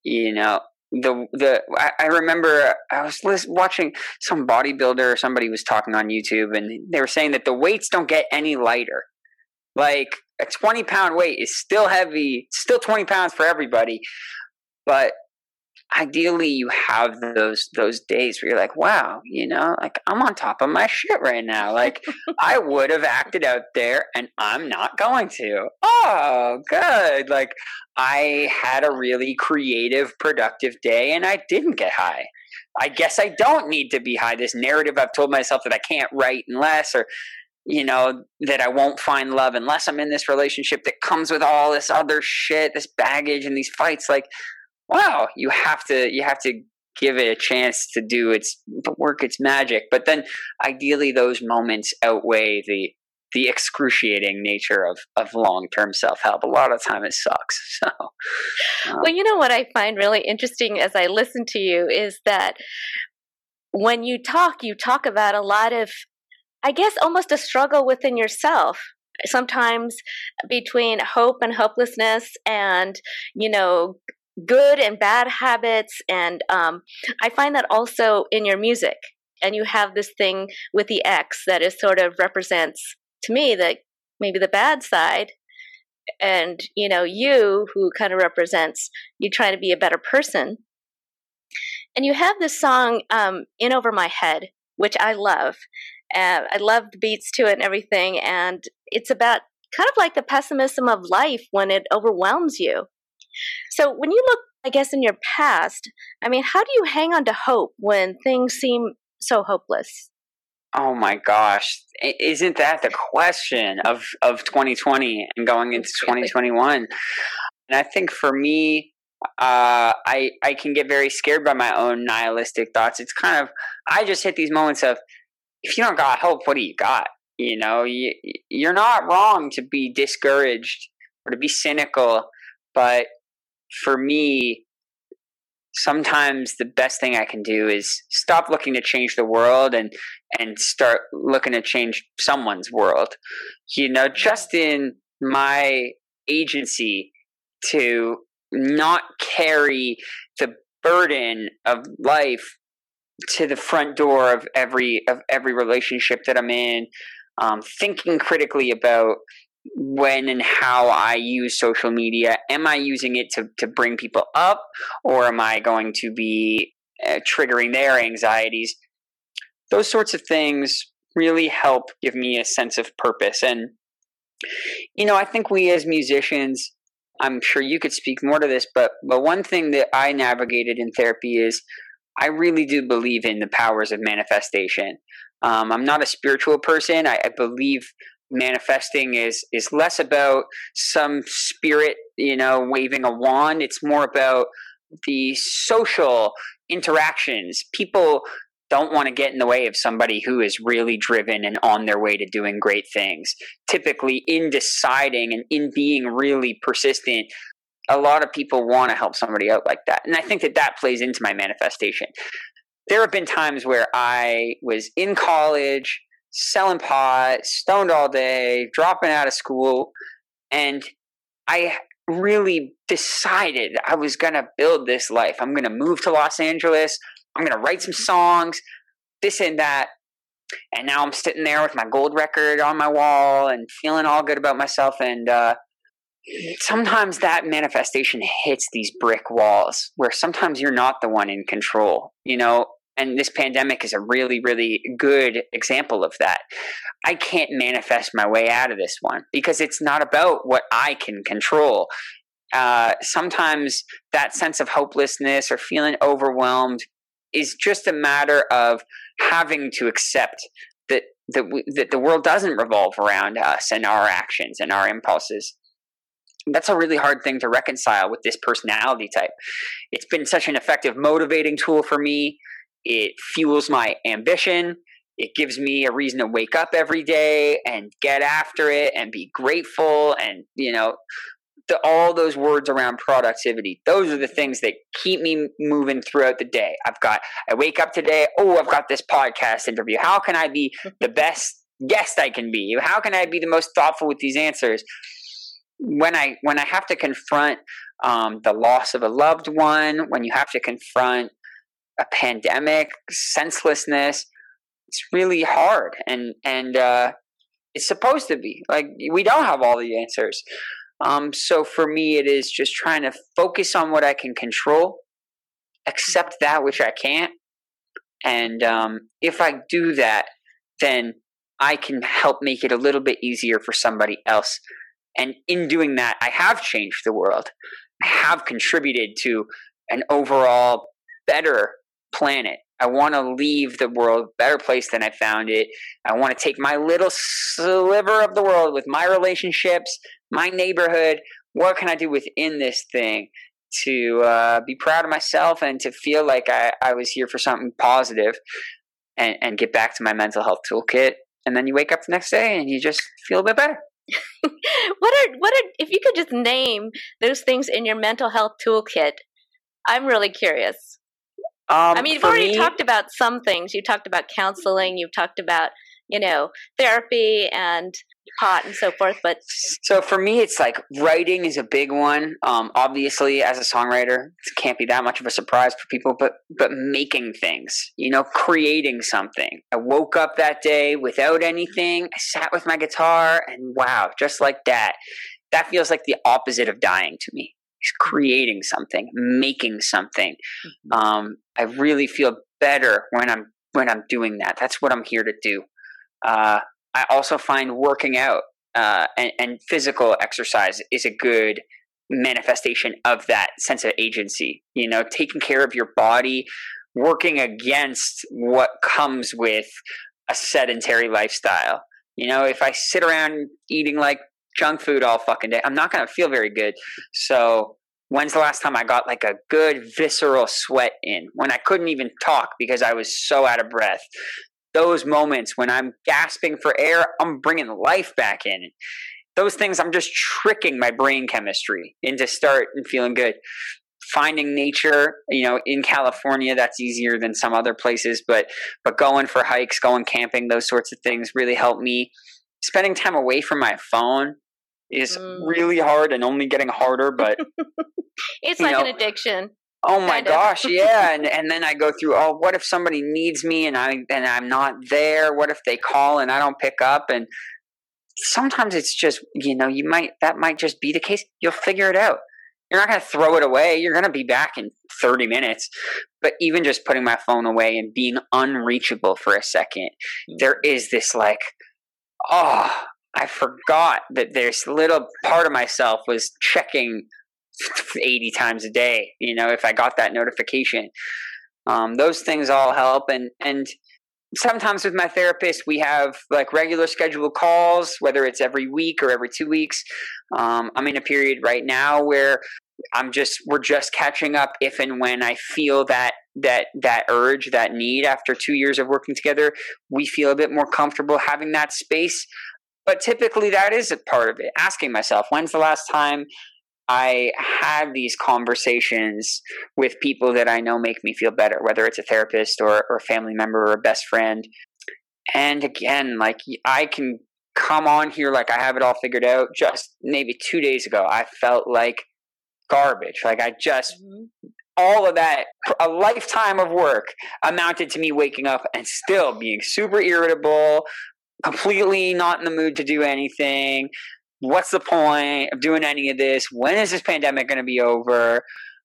I remember I was watching some bodybuilder or somebody was talking on YouTube, and they were saying that the weights don't get any lighter. Like a 20-pound weight is still heavy, still 20 pounds for everybody, but ideally you have those days where you're like, wow, like I'm on top of my shit right now. Like I would have acted out there and I'm not going to. Oh, good. Like I had a really creative, productive day and I didn't get high. I guess I don't need to be high. This narrative I've told myself that I can't write unless, or that I won't find love unless I'm in this relationship that comes with all this other shit, this baggage and these fights. Like, wow, you have to give it a chance to do work its magic. But then ideally those moments outweigh the excruciating nature of long-term self-help. A lot of the time it sucks. So, Well, what I find really interesting as I listen to you is that when you talk about a lot of, I guess, almost a struggle within yourself. Sometimes between hope and hopelessness and, good and bad habits. And I find that also in your music. And you have this thing with the X that is sort of represents to me that maybe the bad side. And, you who kind of represents you trying to be a better person. And you have this song, In Over My Head, which I love. I love the beats to it and everything. And it's about kind of like the pessimism of life when it overwhelms you. So when you look, I guess, in your past, I mean, how do you hang on to hope when things seem so hopeless? Oh my gosh. Isn't that the question of 2020 and going into 2021? And I think for me, I can get very scared by my own nihilistic thoughts. It's kind of, I just hit these moments of, if you don't got hope, what do you got? You know, you're not wrong to be discouraged or to be cynical, but for me, sometimes the best thing I can do is stop looking to change the world and start looking to change someone's world. You know, just in my agency to not carry the burden of life to the front door of every relationship that I'm in, thinking critically about when and how I use social media. Am I using it to bring people up, or am I going to be triggering their anxieties? Those sorts of things really help give me a sense of purpose. And, you know, I think we as musicians, I'm sure you could speak more to this, but one thing that I navigated in therapy is I really do believe in the powers of manifestation. I'm not a spiritual person. I believe manifesting is less about some spirit, you know, waving a wand. It's more about the social interactions. People don't want to get in the way of somebody who is really driven and on their way to doing great things. Typically, in deciding and in being really persistent, a lot of people want to help somebody out like that. And I think that plays into my manifestation. There have been times where I was in college, selling pot, stoned all day, dropping out of school, and I really decided I was going to build this life. I'm going to move to Los Angeles. I'm going to write some songs, this and that. And now I'm sitting there with my gold record on my wall and feeling all good about myself. And sometimes that manifestation hits these brick walls where sometimes you're not the one in control, you know. And this pandemic is a really, really good example of that. I can't manifest my way out of this one because it's not about what I can control. Sometimes that sense of hopelessness or feeling overwhelmed is just a matter of having to accept that the world doesn't revolve around us and our actions and our impulses. That's a really hard thing to reconcile with this personality type. It's been such an effective motivating tool for me. It fuels my ambition. It gives me a reason to wake up every day and get after it and be grateful. And, you know, all those words around productivity, those are the things that keep me moving throughout the day. I wake up today, I've got this podcast interview. How can I be the best guest I can be? How can I be the most thoughtful with these answers? When I have to confront the loss of a loved one, when you have to confront a pandemic, senselessness, it's really hard. And it's supposed to be. Like, we don't have all the answers. So for me, it is just trying to focus on what I can control, accept that which I can't. And if I do that, then I can help make it a little bit easier for somebody else. And in doing that, I have changed the world. I have contributed to an overall better planet. I want to leave the world a better place than I found it. I want to take my little sliver of the world with my relationships, my neighborhood. What can I do within this thing to be proud of myself and to feel like I was here for something positive and get back to my mental health toolkit? And then you wake up the next day and you just feel a bit better. What are if you could just name those things in your mental health toolkit? I'm really curious. I mean, you've already talked about some things. You talked about counseling. You've talked about, you know, therapy and pot and so forth. But so for me, it's like writing is a big one. Obviously, as a songwriter, it can't be that much of a surprise for people. But making things, you know, creating something. I woke up that day without anything. I sat with my guitar, and wow, just like that, that feels like the opposite of dying to me. Is creating something, making something. I really feel better when I'm doing that. That's what I'm here to do. I also find working out and physical exercise is a good manifestation of that sense of agency. Taking care of your body, working against what comes with a sedentary lifestyle. If I sit around eating like junk food all fucking day, I'm not going to feel very good. So when's the last time I got like a good visceral sweat in when I couldn't even talk because I was so out of breath? Those moments when I'm gasping for air, I'm bringing life back in. Those things, I'm just tricking my brain chemistry into start and feeling good. Finding nature, in California, that's easier than some other places, but going for hikes, going camping, those sorts of things really help me. Spending time away from my phone is really hard and only getting harder, but it's like an addiction. Oh my gosh, yeah. And then I go through, what if somebody needs me and I'm not there? What if they call and I don't pick up? And sometimes it's just, that might just be the case. You'll figure it out. You're not going to throw it away. You're going to be back in 30 minutes. But even just putting my phone away and being unreachable for a second, there is this like, I forgot that this little part of myself was checking 80 times a day, if I got that notification. Those things all help. And sometimes with my therapist, we have like regular scheduled calls, whether it's every week or every 2 weeks. I'm in a period right now where we're just catching up if and when I feel that urge, that need after 2 years of working together, we feel a bit more comfortable having that space. But typically that is a part of it. Asking myself, when's the last time I had these conversations with people that I know make me feel better, whether it's a therapist or a family member or a best friend. And again, like I can come on here like I have it all figured out. Just maybe 2 days ago, I felt like garbage. Like all of that, a lifetime of work amounted to me waking up and still being super irritable, completely not in the mood to do anything. What's the point of doing any of this? When is this pandemic going to be over?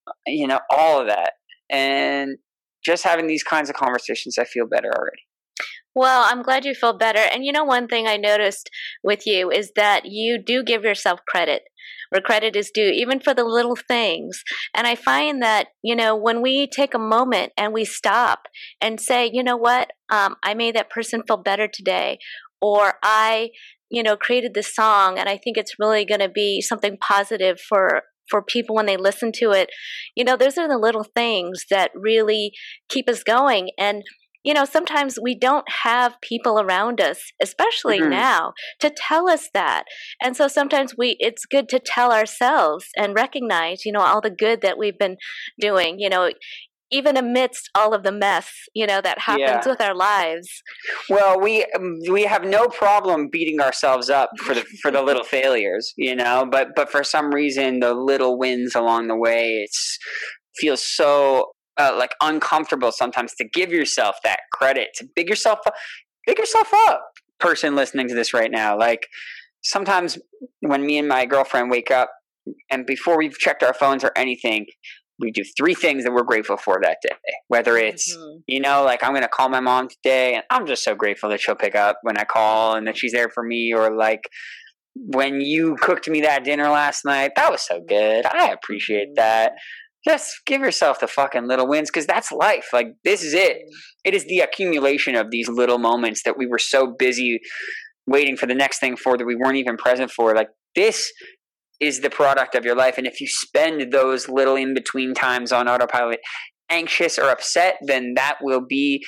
All of that. And just having these kinds of conversations, I feel better already. Well, I'm glad you feel better. And one thing I noticed with you is that you do give yourself credit where credit is due, even for the little things. And I find that, when we take a moment and we stop and say, you know what, I made that person feel better today, or I created this song and I think it's really going to be something positive for people when they listen to it. Those are the little things that really keep us going. And, sometimes we don't have people around us, especially now, to tell us that. And so sometimes it's good to tell ourselves and recognize, all the good that we've been doing, even amidst all of the mess, that happens with our lives. Well, we have no problem beating ourselves up for the little failures, but for some reason, the little wins along the way, feels so like uncomfortable sometimes to give yourself that credit, to big yourself up. Person listening to this right now, like sometimes when me and my girlfriend wake up and before we've checked our phones or anything, we do 3 things that we're grateful for that day. Whether it's, like I'm going to call my mom today and I'm just so grateful that she'll pick up when I call and that she's there for me. Or like when you cooked me that dinner last night, that was so good. I appreciate that. Just give yourself the fucking little wins because that's life. Like this is it. It is the accumulation of these little moments that we were so busy waiting for the next thing for that we weren't even present for. Like this is the product of your life. And if you spend those little in-between times on autopilot, anxious or upset, then that will be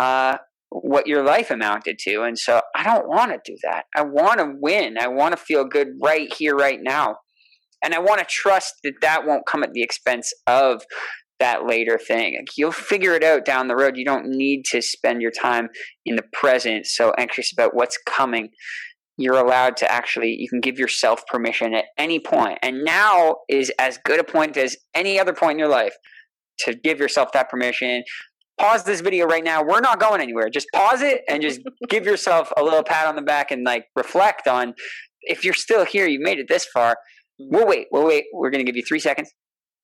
what your life amounted to. And so I don't want to do that. I want to win. I want to feel good right here, right now. And I want to trust that won't come at the expense of that later thing. Like you'll figure it out down the road. You don't need to spend your time in the present so anxious about what's coming. You're allowed to you can give yourself permission at any point. And now is as good a point as any other point in your life to give yourself that permission. Pause this video right now. We're not going anywhere. Just pause it and just give yourself a little pat on the back and like reflect on if you're still here, you made it this far. We'll wait. We're going to give you 3 seconds.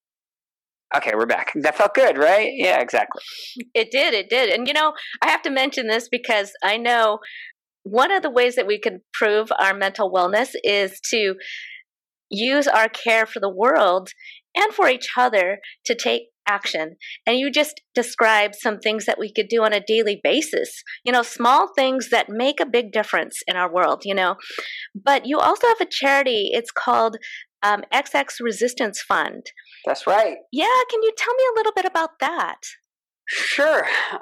Okay, we're back. That felt good, right? Yeah, exactly. It did. And, I have to mention this because I know one of the ways that we can improve our mental wellness is to use our care for the world and for each other to take action. And you just described some things that we could do on a daily basis, small things that make a big difference in our world, But you also have a charity. It's called XX Resistance Fund. That's right. Yeah. Can you tell me a little bit about that? Sure.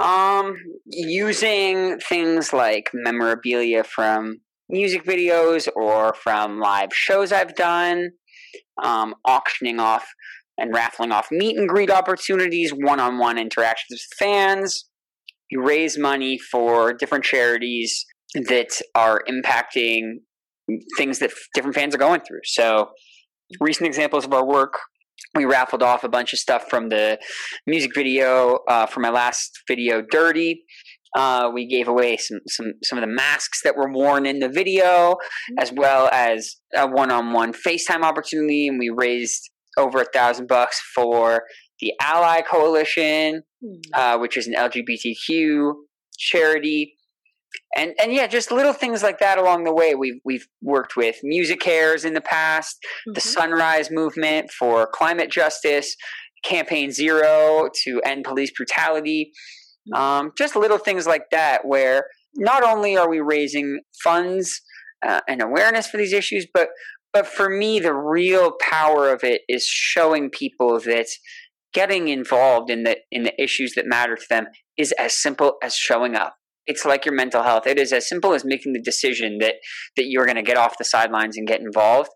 Using things like memorabilia from music videos or from live shows I've done, auctioning off and raffling off meet and greet opportunities, one-on-one interactions with fans. You raise money for different charities that are impacting things that different fans are going through. So recent examples of our work, we raffled off a bunch of stuff from the music video, for my last video, Dirty. We gave away some of the masks that were worn in the video, as well as a one-on-one FaceTime opportunity, and we raised over $1,000 for the Ally Coalition, which is an LGBTQ charity. And yeah, just little things like that along the way. We've worked with Music Cares in the past, the Sunrise Movement for climate justice, Campaign Zero to end police brutality. Just little things like that, where not only are we raising funds and awareness for these issues, but for me, the real power of it is showing people that getting involved in the issues that matter to them is as simple as showing up. It's like your mental health. It is as simple as making the decision that you're going to get off the sidelines and get involved.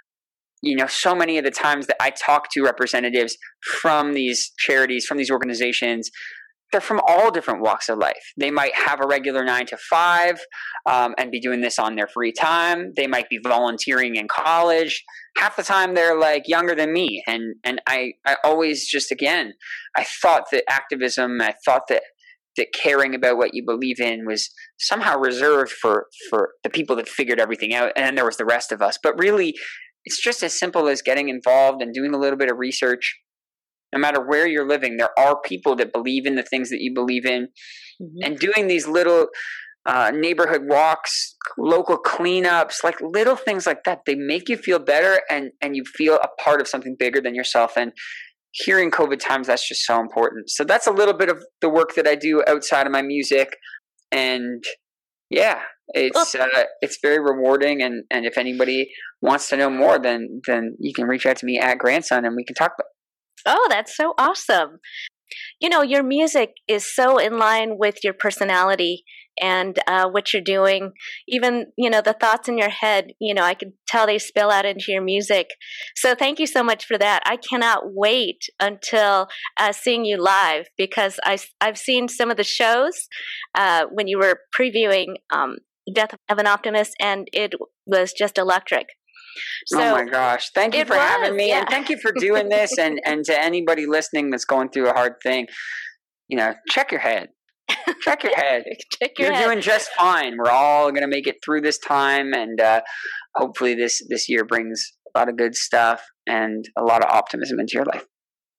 So many of the times that I talk to representatives from these charities, from these organizations, they're from all different walks of life. They might have a regular 9 to 5 and be doing this on their free time. They might be volunteering in college. Half the time they're like younger than me. And I always just, again, I thought that activism, I thought that caring about what you believe in was somehow reserved for the people that figured everything out. And then there was the rest of us. But really, it's just as simple as getting involved and doing a little bit of research. No matter where you're living, there are people that believe in the things that you believe in. And doing these little neighborhood walks, local cleanups, like little things like that, they make you feel better and you feel a part of something bigger than yourself. And here in COVID times, that's just so important. So that's a little bit of the work that I do outside of my music. And yeah, it's very rewarding. And if anybody wants to know more, then you can reach out to me at Grandson and we can talk about it. Oh, that's so awesome. Your music is so in line with your personality and what you're doing. Even, the thoughts in your head, I can tell they spill out into your music. So thank you so much for that. I cannot wait until seeing you live, because I've seen some of the shows when you were previewing Death of an Optimist, and it was just electric. So, oh my gosh. Thank you for having me. Yeah. And thank you for doing this. And to anybody listening that's going through a hard thing, check your head. Check your head. You're doing just fine. We're all going to make it through this time. And hopefully this year brings a lot of good stuff and a lot of optimism into your life.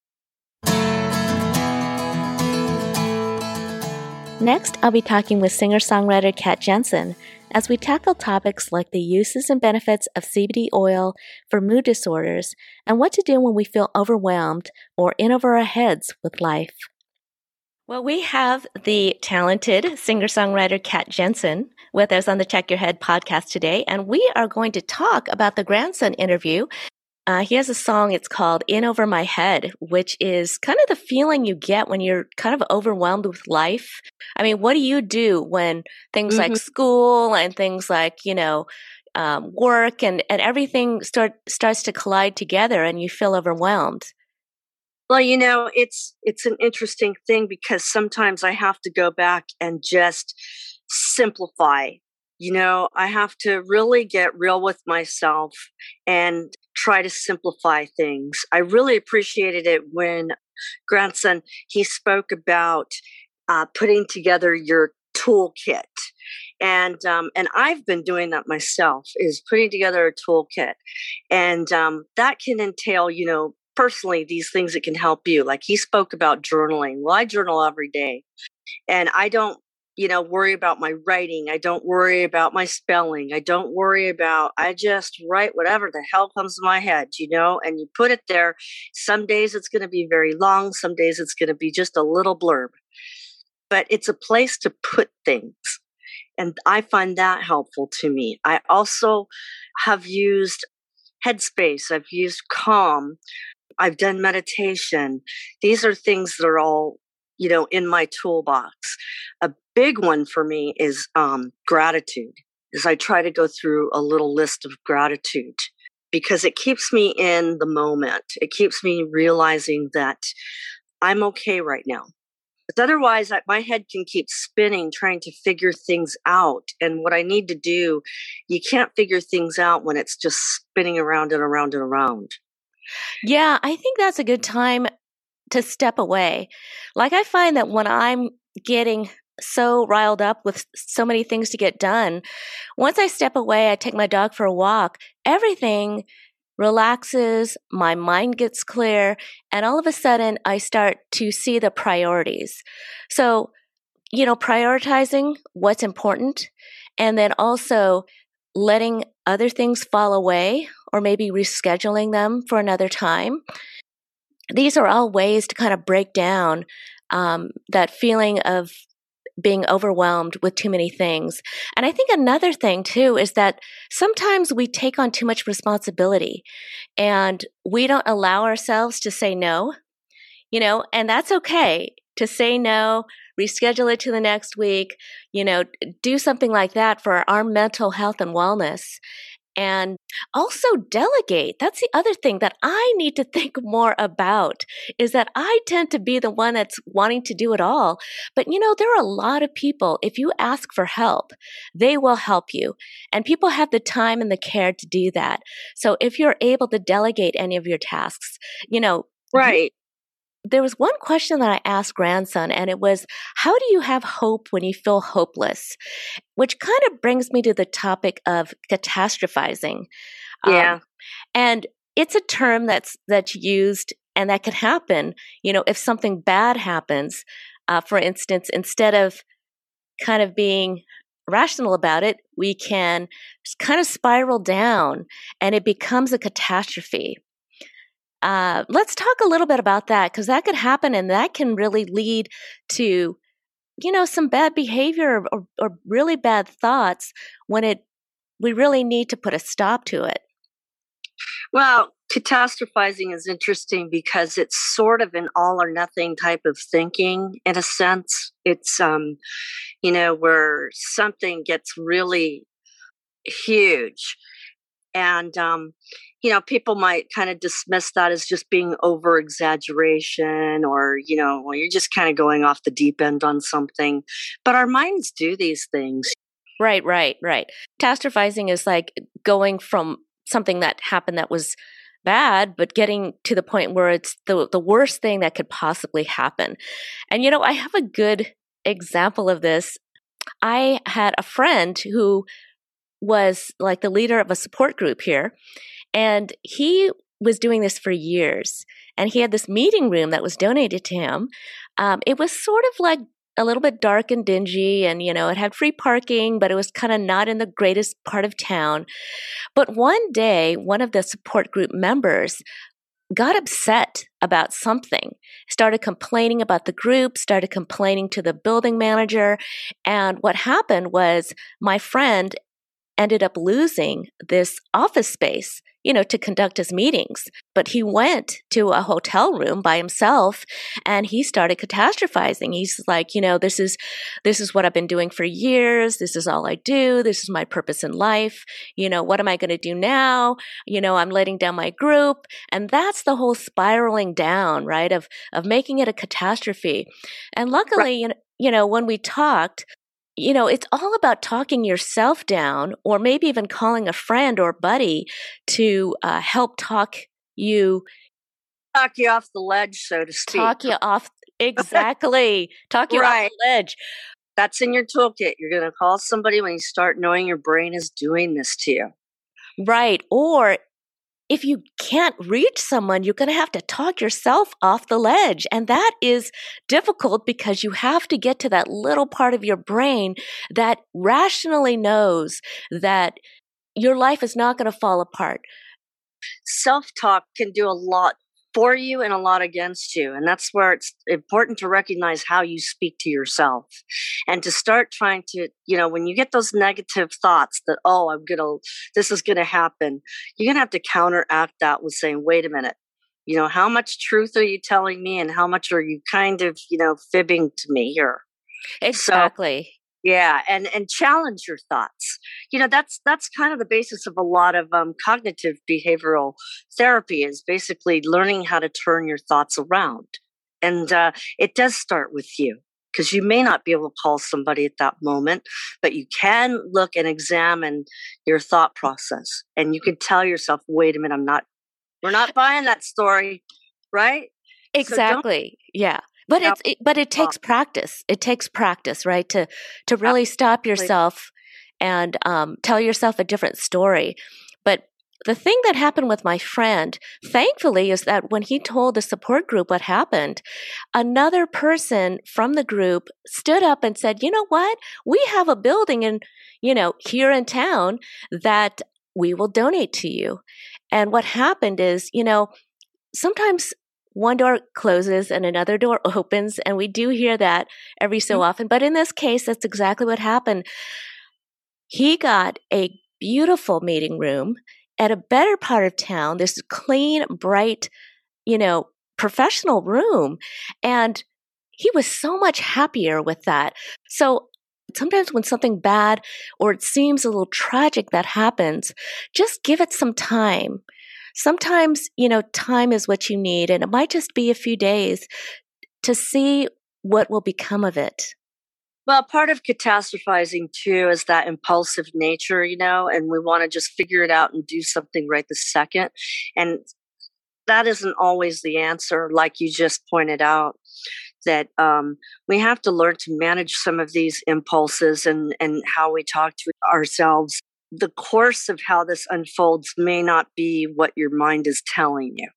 Next, I'll be talking with singer-songwriter Kat Jensen as we tackle topics like the uses and benefits of CBD oil for mood disorders and what to do when we feel overwhelmed or in over our heads with life. Well, we have the talented singer-songwriter Kat Jensen with us on the Check Your Head podcast today, and we are going to talk about the Grandson interview. He has a song, it's called In Over My Head, which is kind of the feeling you get when you're kind of overwhelmed with life. I mean, what do you do when things like school and things like, work and everything starts to collide together and you feel overwhelmed? Well, it's an interesting thing because sometimes I have to go back and just simplify. I have to really get real with myself and try to simplify things. I really appreciated it when Grandson, he spoke about putting together your toolkit. And I've been doing that myself, is putting together a toolkit. And that can entail, personally, these things that can help you. Like he spoke about journaling. Well, I journal every day. And I don't worry about my writing. I don't worry about my spelling. I just write whatever the hell comes to my head, and you put it there. Some days it's going to be very long. Some days it's going to be just a little blurb, but it's a place to put things. And I find that helpful to me. I also have used Headspace. I've used Calm. I've done meditation. These are things that are all, in my toolbox. A big one for me is gratitude, is I try to go through a little list of gratitude because it keeps me in the moment. It keeps me realizing that I'm okay right now. Because otherwise, my head can keep spinning, trying to figure things out. And what I need to do, you can't figure things out when it's just spinning around and around and around. Yeah, I think that's a good time to step away. Like I find that when I'm getting so riled up with so many things to get done, once I step away, I take my dog for a walk, everything relaxes, my mind gets clear, and all of a sudden I start to see the priorities. So, prioritizing what's important and then also letting other things fall away or maybe rescheduling them for another time. These are all ways to kind of break down that feeling of being overwhelmed with too many things. And I think another thing too is that sometimes we take on too much responsibility and we don't allow ourselves to say no, and that's okay to say no, reschedule it to the next week, do something like that for our mental health and wellness. And also delegate. That's the other thing that I need to think more about is that I tend to be the one that's wanting to do it all. But there are a lot of people, if you ask for help, they will help you. And people have the time and the care to do that. So if you're able to delegate any of your tasks, right. There was one question that I asked grandson, and it was, how do you have hope when you feel hopeless? Which kind of brings me to the topic of catastrophizing. Yeah. And it's a term that's used and that can happen, if something bad happens. For instance, instead of kind of being rational about it, we can kind of spiral down and it becomes a catastrophe. Let's talk a little bit about that because that could happen and that can really lead to, some bad behavior or really bad thoughts when we really need to put a stop to it. Well, catastrophizing is interesting because it's sort of an all or nothing type of thinking in a sense. It's, where something gets really huge. And, people might kind of dismiss that as just being over exaggeration or, well, you're just kind of going off the deep end on something. But our minds do these things. Right. Catastrophizing is like going from something that happened that was bad, but getting to the point where it's the worst thing that could possibly happen. And, I have a good example of this. I had a friend who was like the leader of a support group here. And he was doing this for years. And he had this meeting room that was donated to him. It was sort of like a little bit dark and dingy. And, it had free parking, but it was kind of not in the greatest part of town. But one day, one of the support group members got upset about something, started complaining about the group, started complaining to the building manager. And what happened was my friend ended up losing this office space, to conduct his meetings. But he went to a hotel room by himself and he started catastrophizing. He's like, this is what I've been doing for years. This is all I do. This is my purpose in life. What am I going to do now? I'm letting down my group. And that's the whole spiraling down, right? Of making it a catastrophe. And luckily, when we talked, it's all about talking yourself down or maybe even calling a friend or buddy to help talk you off the ledge, so to speak. Exactly. Talk you off the ledge. That's in your toolkit. You're going to call somebody when you start knowing your brain is doing this to you. Right. Or if you can't reach someone, you're going to have to talk yourself off the ledge. And that is difficult because you have to get to that little part of your brain that rationally knows that your life is not going to fall apart. Self-talk can do a lot for you and a lot against you. And that's where it's important to recognize how you speak to yourself and to start trying to, when you get those negative thoughts that, this is going to happen, you're going to have to counteract that with saying, wait a minute, how much truth are you telling me and how much are you kind of, fibbing to me here? Exactly. So, yeah, and challenge your thoughts. That's kind of the basis of a lot of cognitive behavioral therapy is basically learning how to turn your thoughts around. And it does start with you because you may not be able to call somebody at that moment, but you can look and examine your thought process. And you can tell yourself, wait a minute, we're not buying that story, right? Exactly. Yeah. But it takes practice. It takes practice, right? To really stop yourself and tell yourself a different story. But the thing that happened with my friend, thankfully, is that when he told the support group what happened, another person from the group stood up and said, you know what? We have a building here in town that we will donate to you. And what happened is, sometimes one door closes and another door opens, and we do hear that every so often. But in this case, that's exactly what happened. He got a beautiful meeting room at a better part of town, this clean, bright, professional room. And he was so much happier with that. So sometimes when something bad or it seems a little tragic that happens, just give it some time. Sometimes, time is what you need, and it might just be a few days to see what will become of it. Well, part of catastrophizing too is that impulsive nature, and we want to just figure it out and do something right this second. And that isn't always the answer, like you just pointed out, that we have to learn to manage some of these impulses and how we talk to ourselves. The course of how this unfolds may not be what your mind is telling you.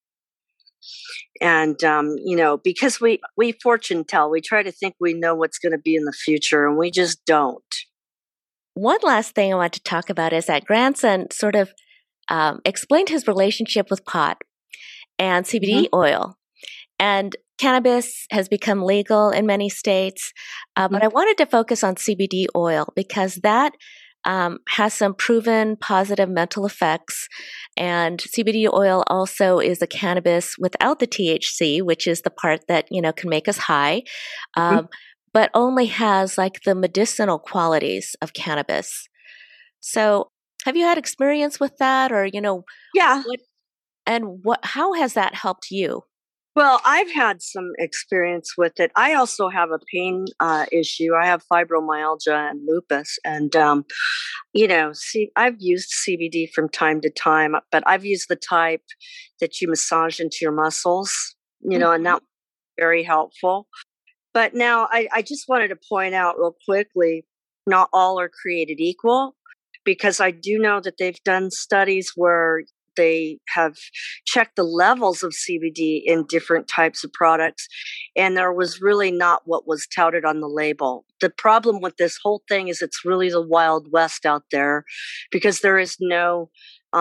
And, because we fortune tell, we try to think we know what's going to be in the future, and we just don't. One last thing I want to talk about is that grandson sort of explained his relationship with pot and CBD oil. And cannabis has become legal in many states. But I wanted to focus on CBD oil because that has some proven positive mental effects. And CBD oil also is a cannabis without the THC, which is the part that, can make us high, but only has like the medicinal qualities of cannabis. So have you had experience with that or, Yeah. How has that helped you? Well, I've had some experience with it. I also have a pain issue. I have fibromyalgia and lupus. And, I've used CBD from time to time, but I've used the type that you massage into your muscles, and that's very helpful. But now I just wanted to point out real quickly, not all are created equal, because I do know that they've done studies where they have checked the levels of CBD in different types of products, and there was really not what was touted on the label. The problem with this whole thing is it's really the Wild West out there because there is no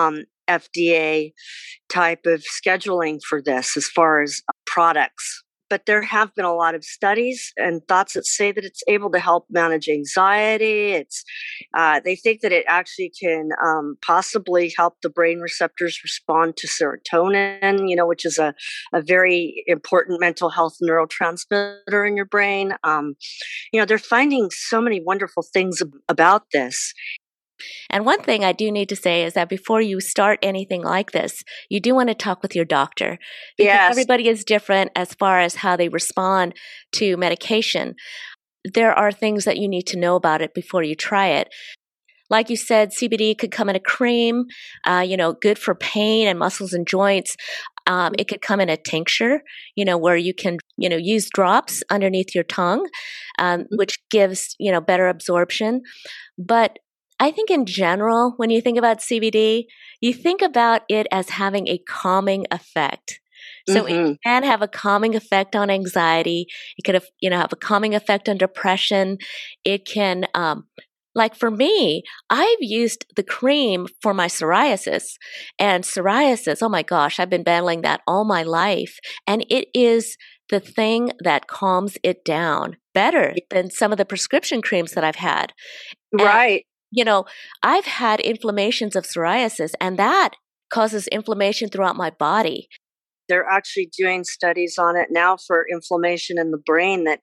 FDA type of scheduling for this as far as products. But there have been a lot of studies and thoughts that say that it's able to help manage anxiety. They think that it actually can possibly help the brain receptors respond to serotonin, which is a very important mental health neurotransmitter in your brain. They're finding so many wonderful things about this. And one thing I do need to say is that before you start anything like this, you do want to talk with your doctor. Because everybody is different as far as how they respond to medication. There are things that you need to know about it before you try it. Like you said, CBD could come in a cream, good for pain and muscles and joints. It could come in a tincture, where you can, use drops underneath your tongue, which gives, better absorption. But I think in general, when you think about CBD, you think about it as having a calming effect. So it can have a calming effect on anxiety. It could have, have a calming effect on depression. It can, like for me, I've used the cream for my psoriasis, and psoriasis, oh my gosh, I've been battling that all my life. And it is the thing that calms it down better than some of the prescription creams that I've had. Right. And, I've had inflammations of psoriasis, and that causes inflammation throughout my body. They're actually doing studies on it now for inflammation in the brain that,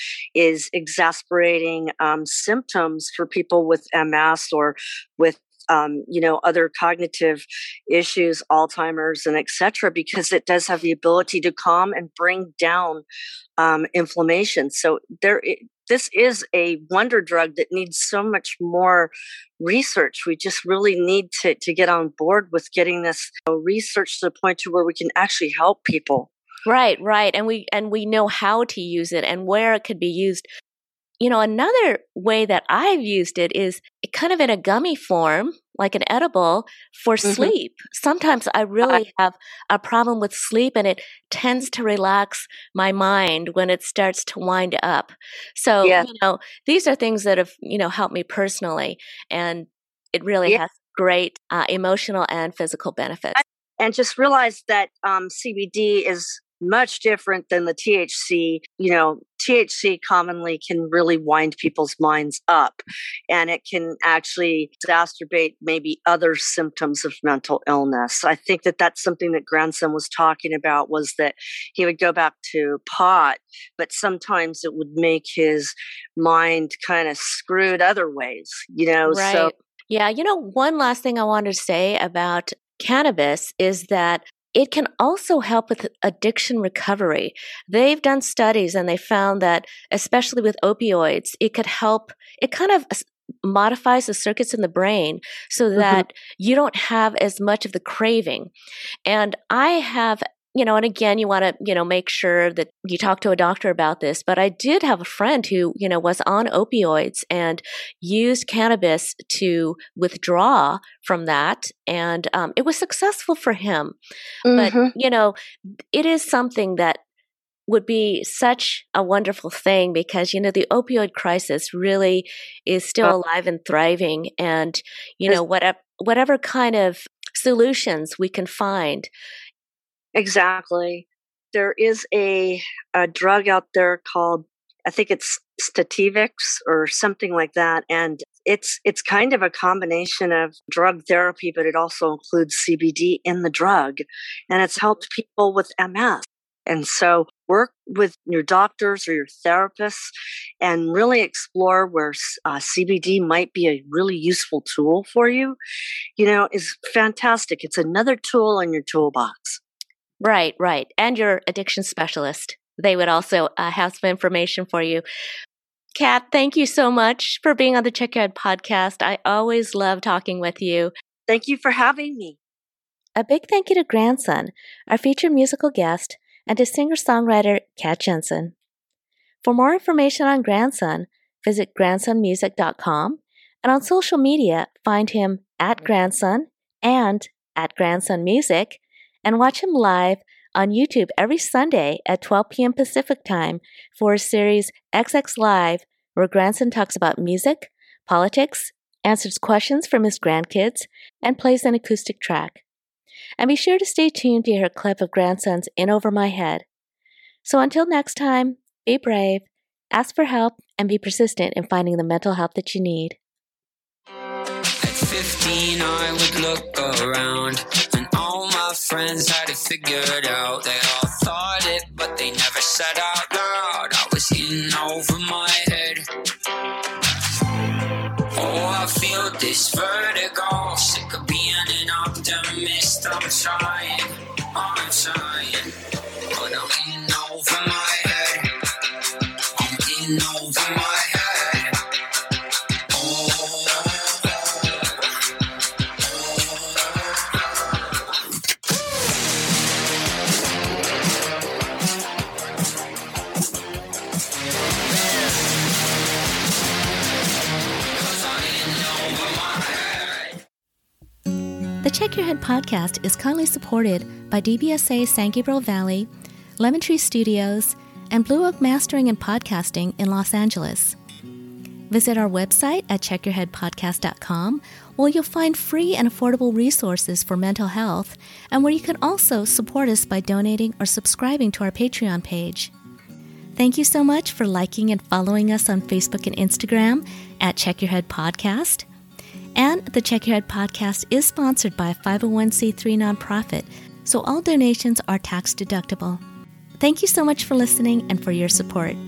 is exacerbating symptoms for people with MS or with, other cognitive issues, Alzheimer's and et cetera, because it does have the ability to calm and bring down inflammation. So this is a wonder drug that needs so much more research. We just really need to get on board with getting this research to the point to where we can actually help people. Right. And we know how to use it and where it could be used. Another way that I've used it is kind of in a gummy form, like an edible for sleep. Sometimes I really have a problem with sleep, and it tends to relax my mind when it starts to wind up. So, these are things that have, helped me personally, and it really has great emotional and physical benefits. And just realize that CBD is much different than the THC. THC commonly can really wind people's minds up, and it can actually exacerbate maybe other symptoms of mental illness. I think that that's something that Grandson was talking about, was that he would go back to pot, but sometimes it would make his mind kind of screwed other ways, Right. So yeah. One last thing I wanted to say about cannabis is that it can also help with addiction recovery. They've done studies and they found that, especially with opioids, it could help. It kind of modifies the circuits in the brain so that you don't have as much of the craving. And I have, and again, you want to, make sure that you talk to a doctor about this. But I did have a friend who, was on opioids and used cannabis to withdraw from that. And it was successful for him. But, it is something that would be such a wonderful thing because, the opioid crisis really is still alive and thriving. And, whatever kind of solutions we can find. Exactly. There is a drug out there called, I think it's Stativix or something like that. And it's kind of a combination of drug therapy, but it also includes CBD in the drug. And it's helped people with MS. And so work with your doctors or your therapists and really explore where CBD might be a really useful tool for you, is fantastic. It's another tool in your toolbox. Right. And your addiction specialist. They would also have some information for you. Kat, thank you so much for being on the Check Your Head podcast. I always love talking with you. Thank you for having me. A big thank you to Grandson, our featured musical guest, and to singer-songwriter Kat Jensen. For more information on Grandson, visit grandsonmusic.com, and on social media, find him at Grandson and at Grandson Music, and watch him live on YouTube every Sunday at 12 p.m. Pacific Time for his series XX Live, where Grandson talks about music, politics, answers questions from his grandkids, and plays an acoustic track. And be sure to stay tuned to hear a clip of Grandson's In Over My Head. So until next time, be brave, ask for help, and be persistent in finding the mental help that you need. At 15, I would look around, and all my friends had it figured out. They all thought it, but they never said out loud. I was in over my head. Oh, I feel this vertigo, sick of being an optimist. I'm trying, but I'm in over my head. I'm in over my head. Over my Your Head podcast is kindly supported by DBSA San Gabriel Valley, Lemon Tree Studios, and Blue Oak Mastering and Podcasting in Los Angeles. Visit our website at checkyourheadpodcast.com, where you'll find free and affordable resources for mental health, and where you can also support us by donating or subscribing to our Patreon page. Thank you so much for liking and following us on Facebook and Instagram at Check Your Head Podcast. And the Check Your Head Podcast is sponsored by a 501c3 nonprofit, so all donations are tax deductible. Thank you so much for listening and for your support.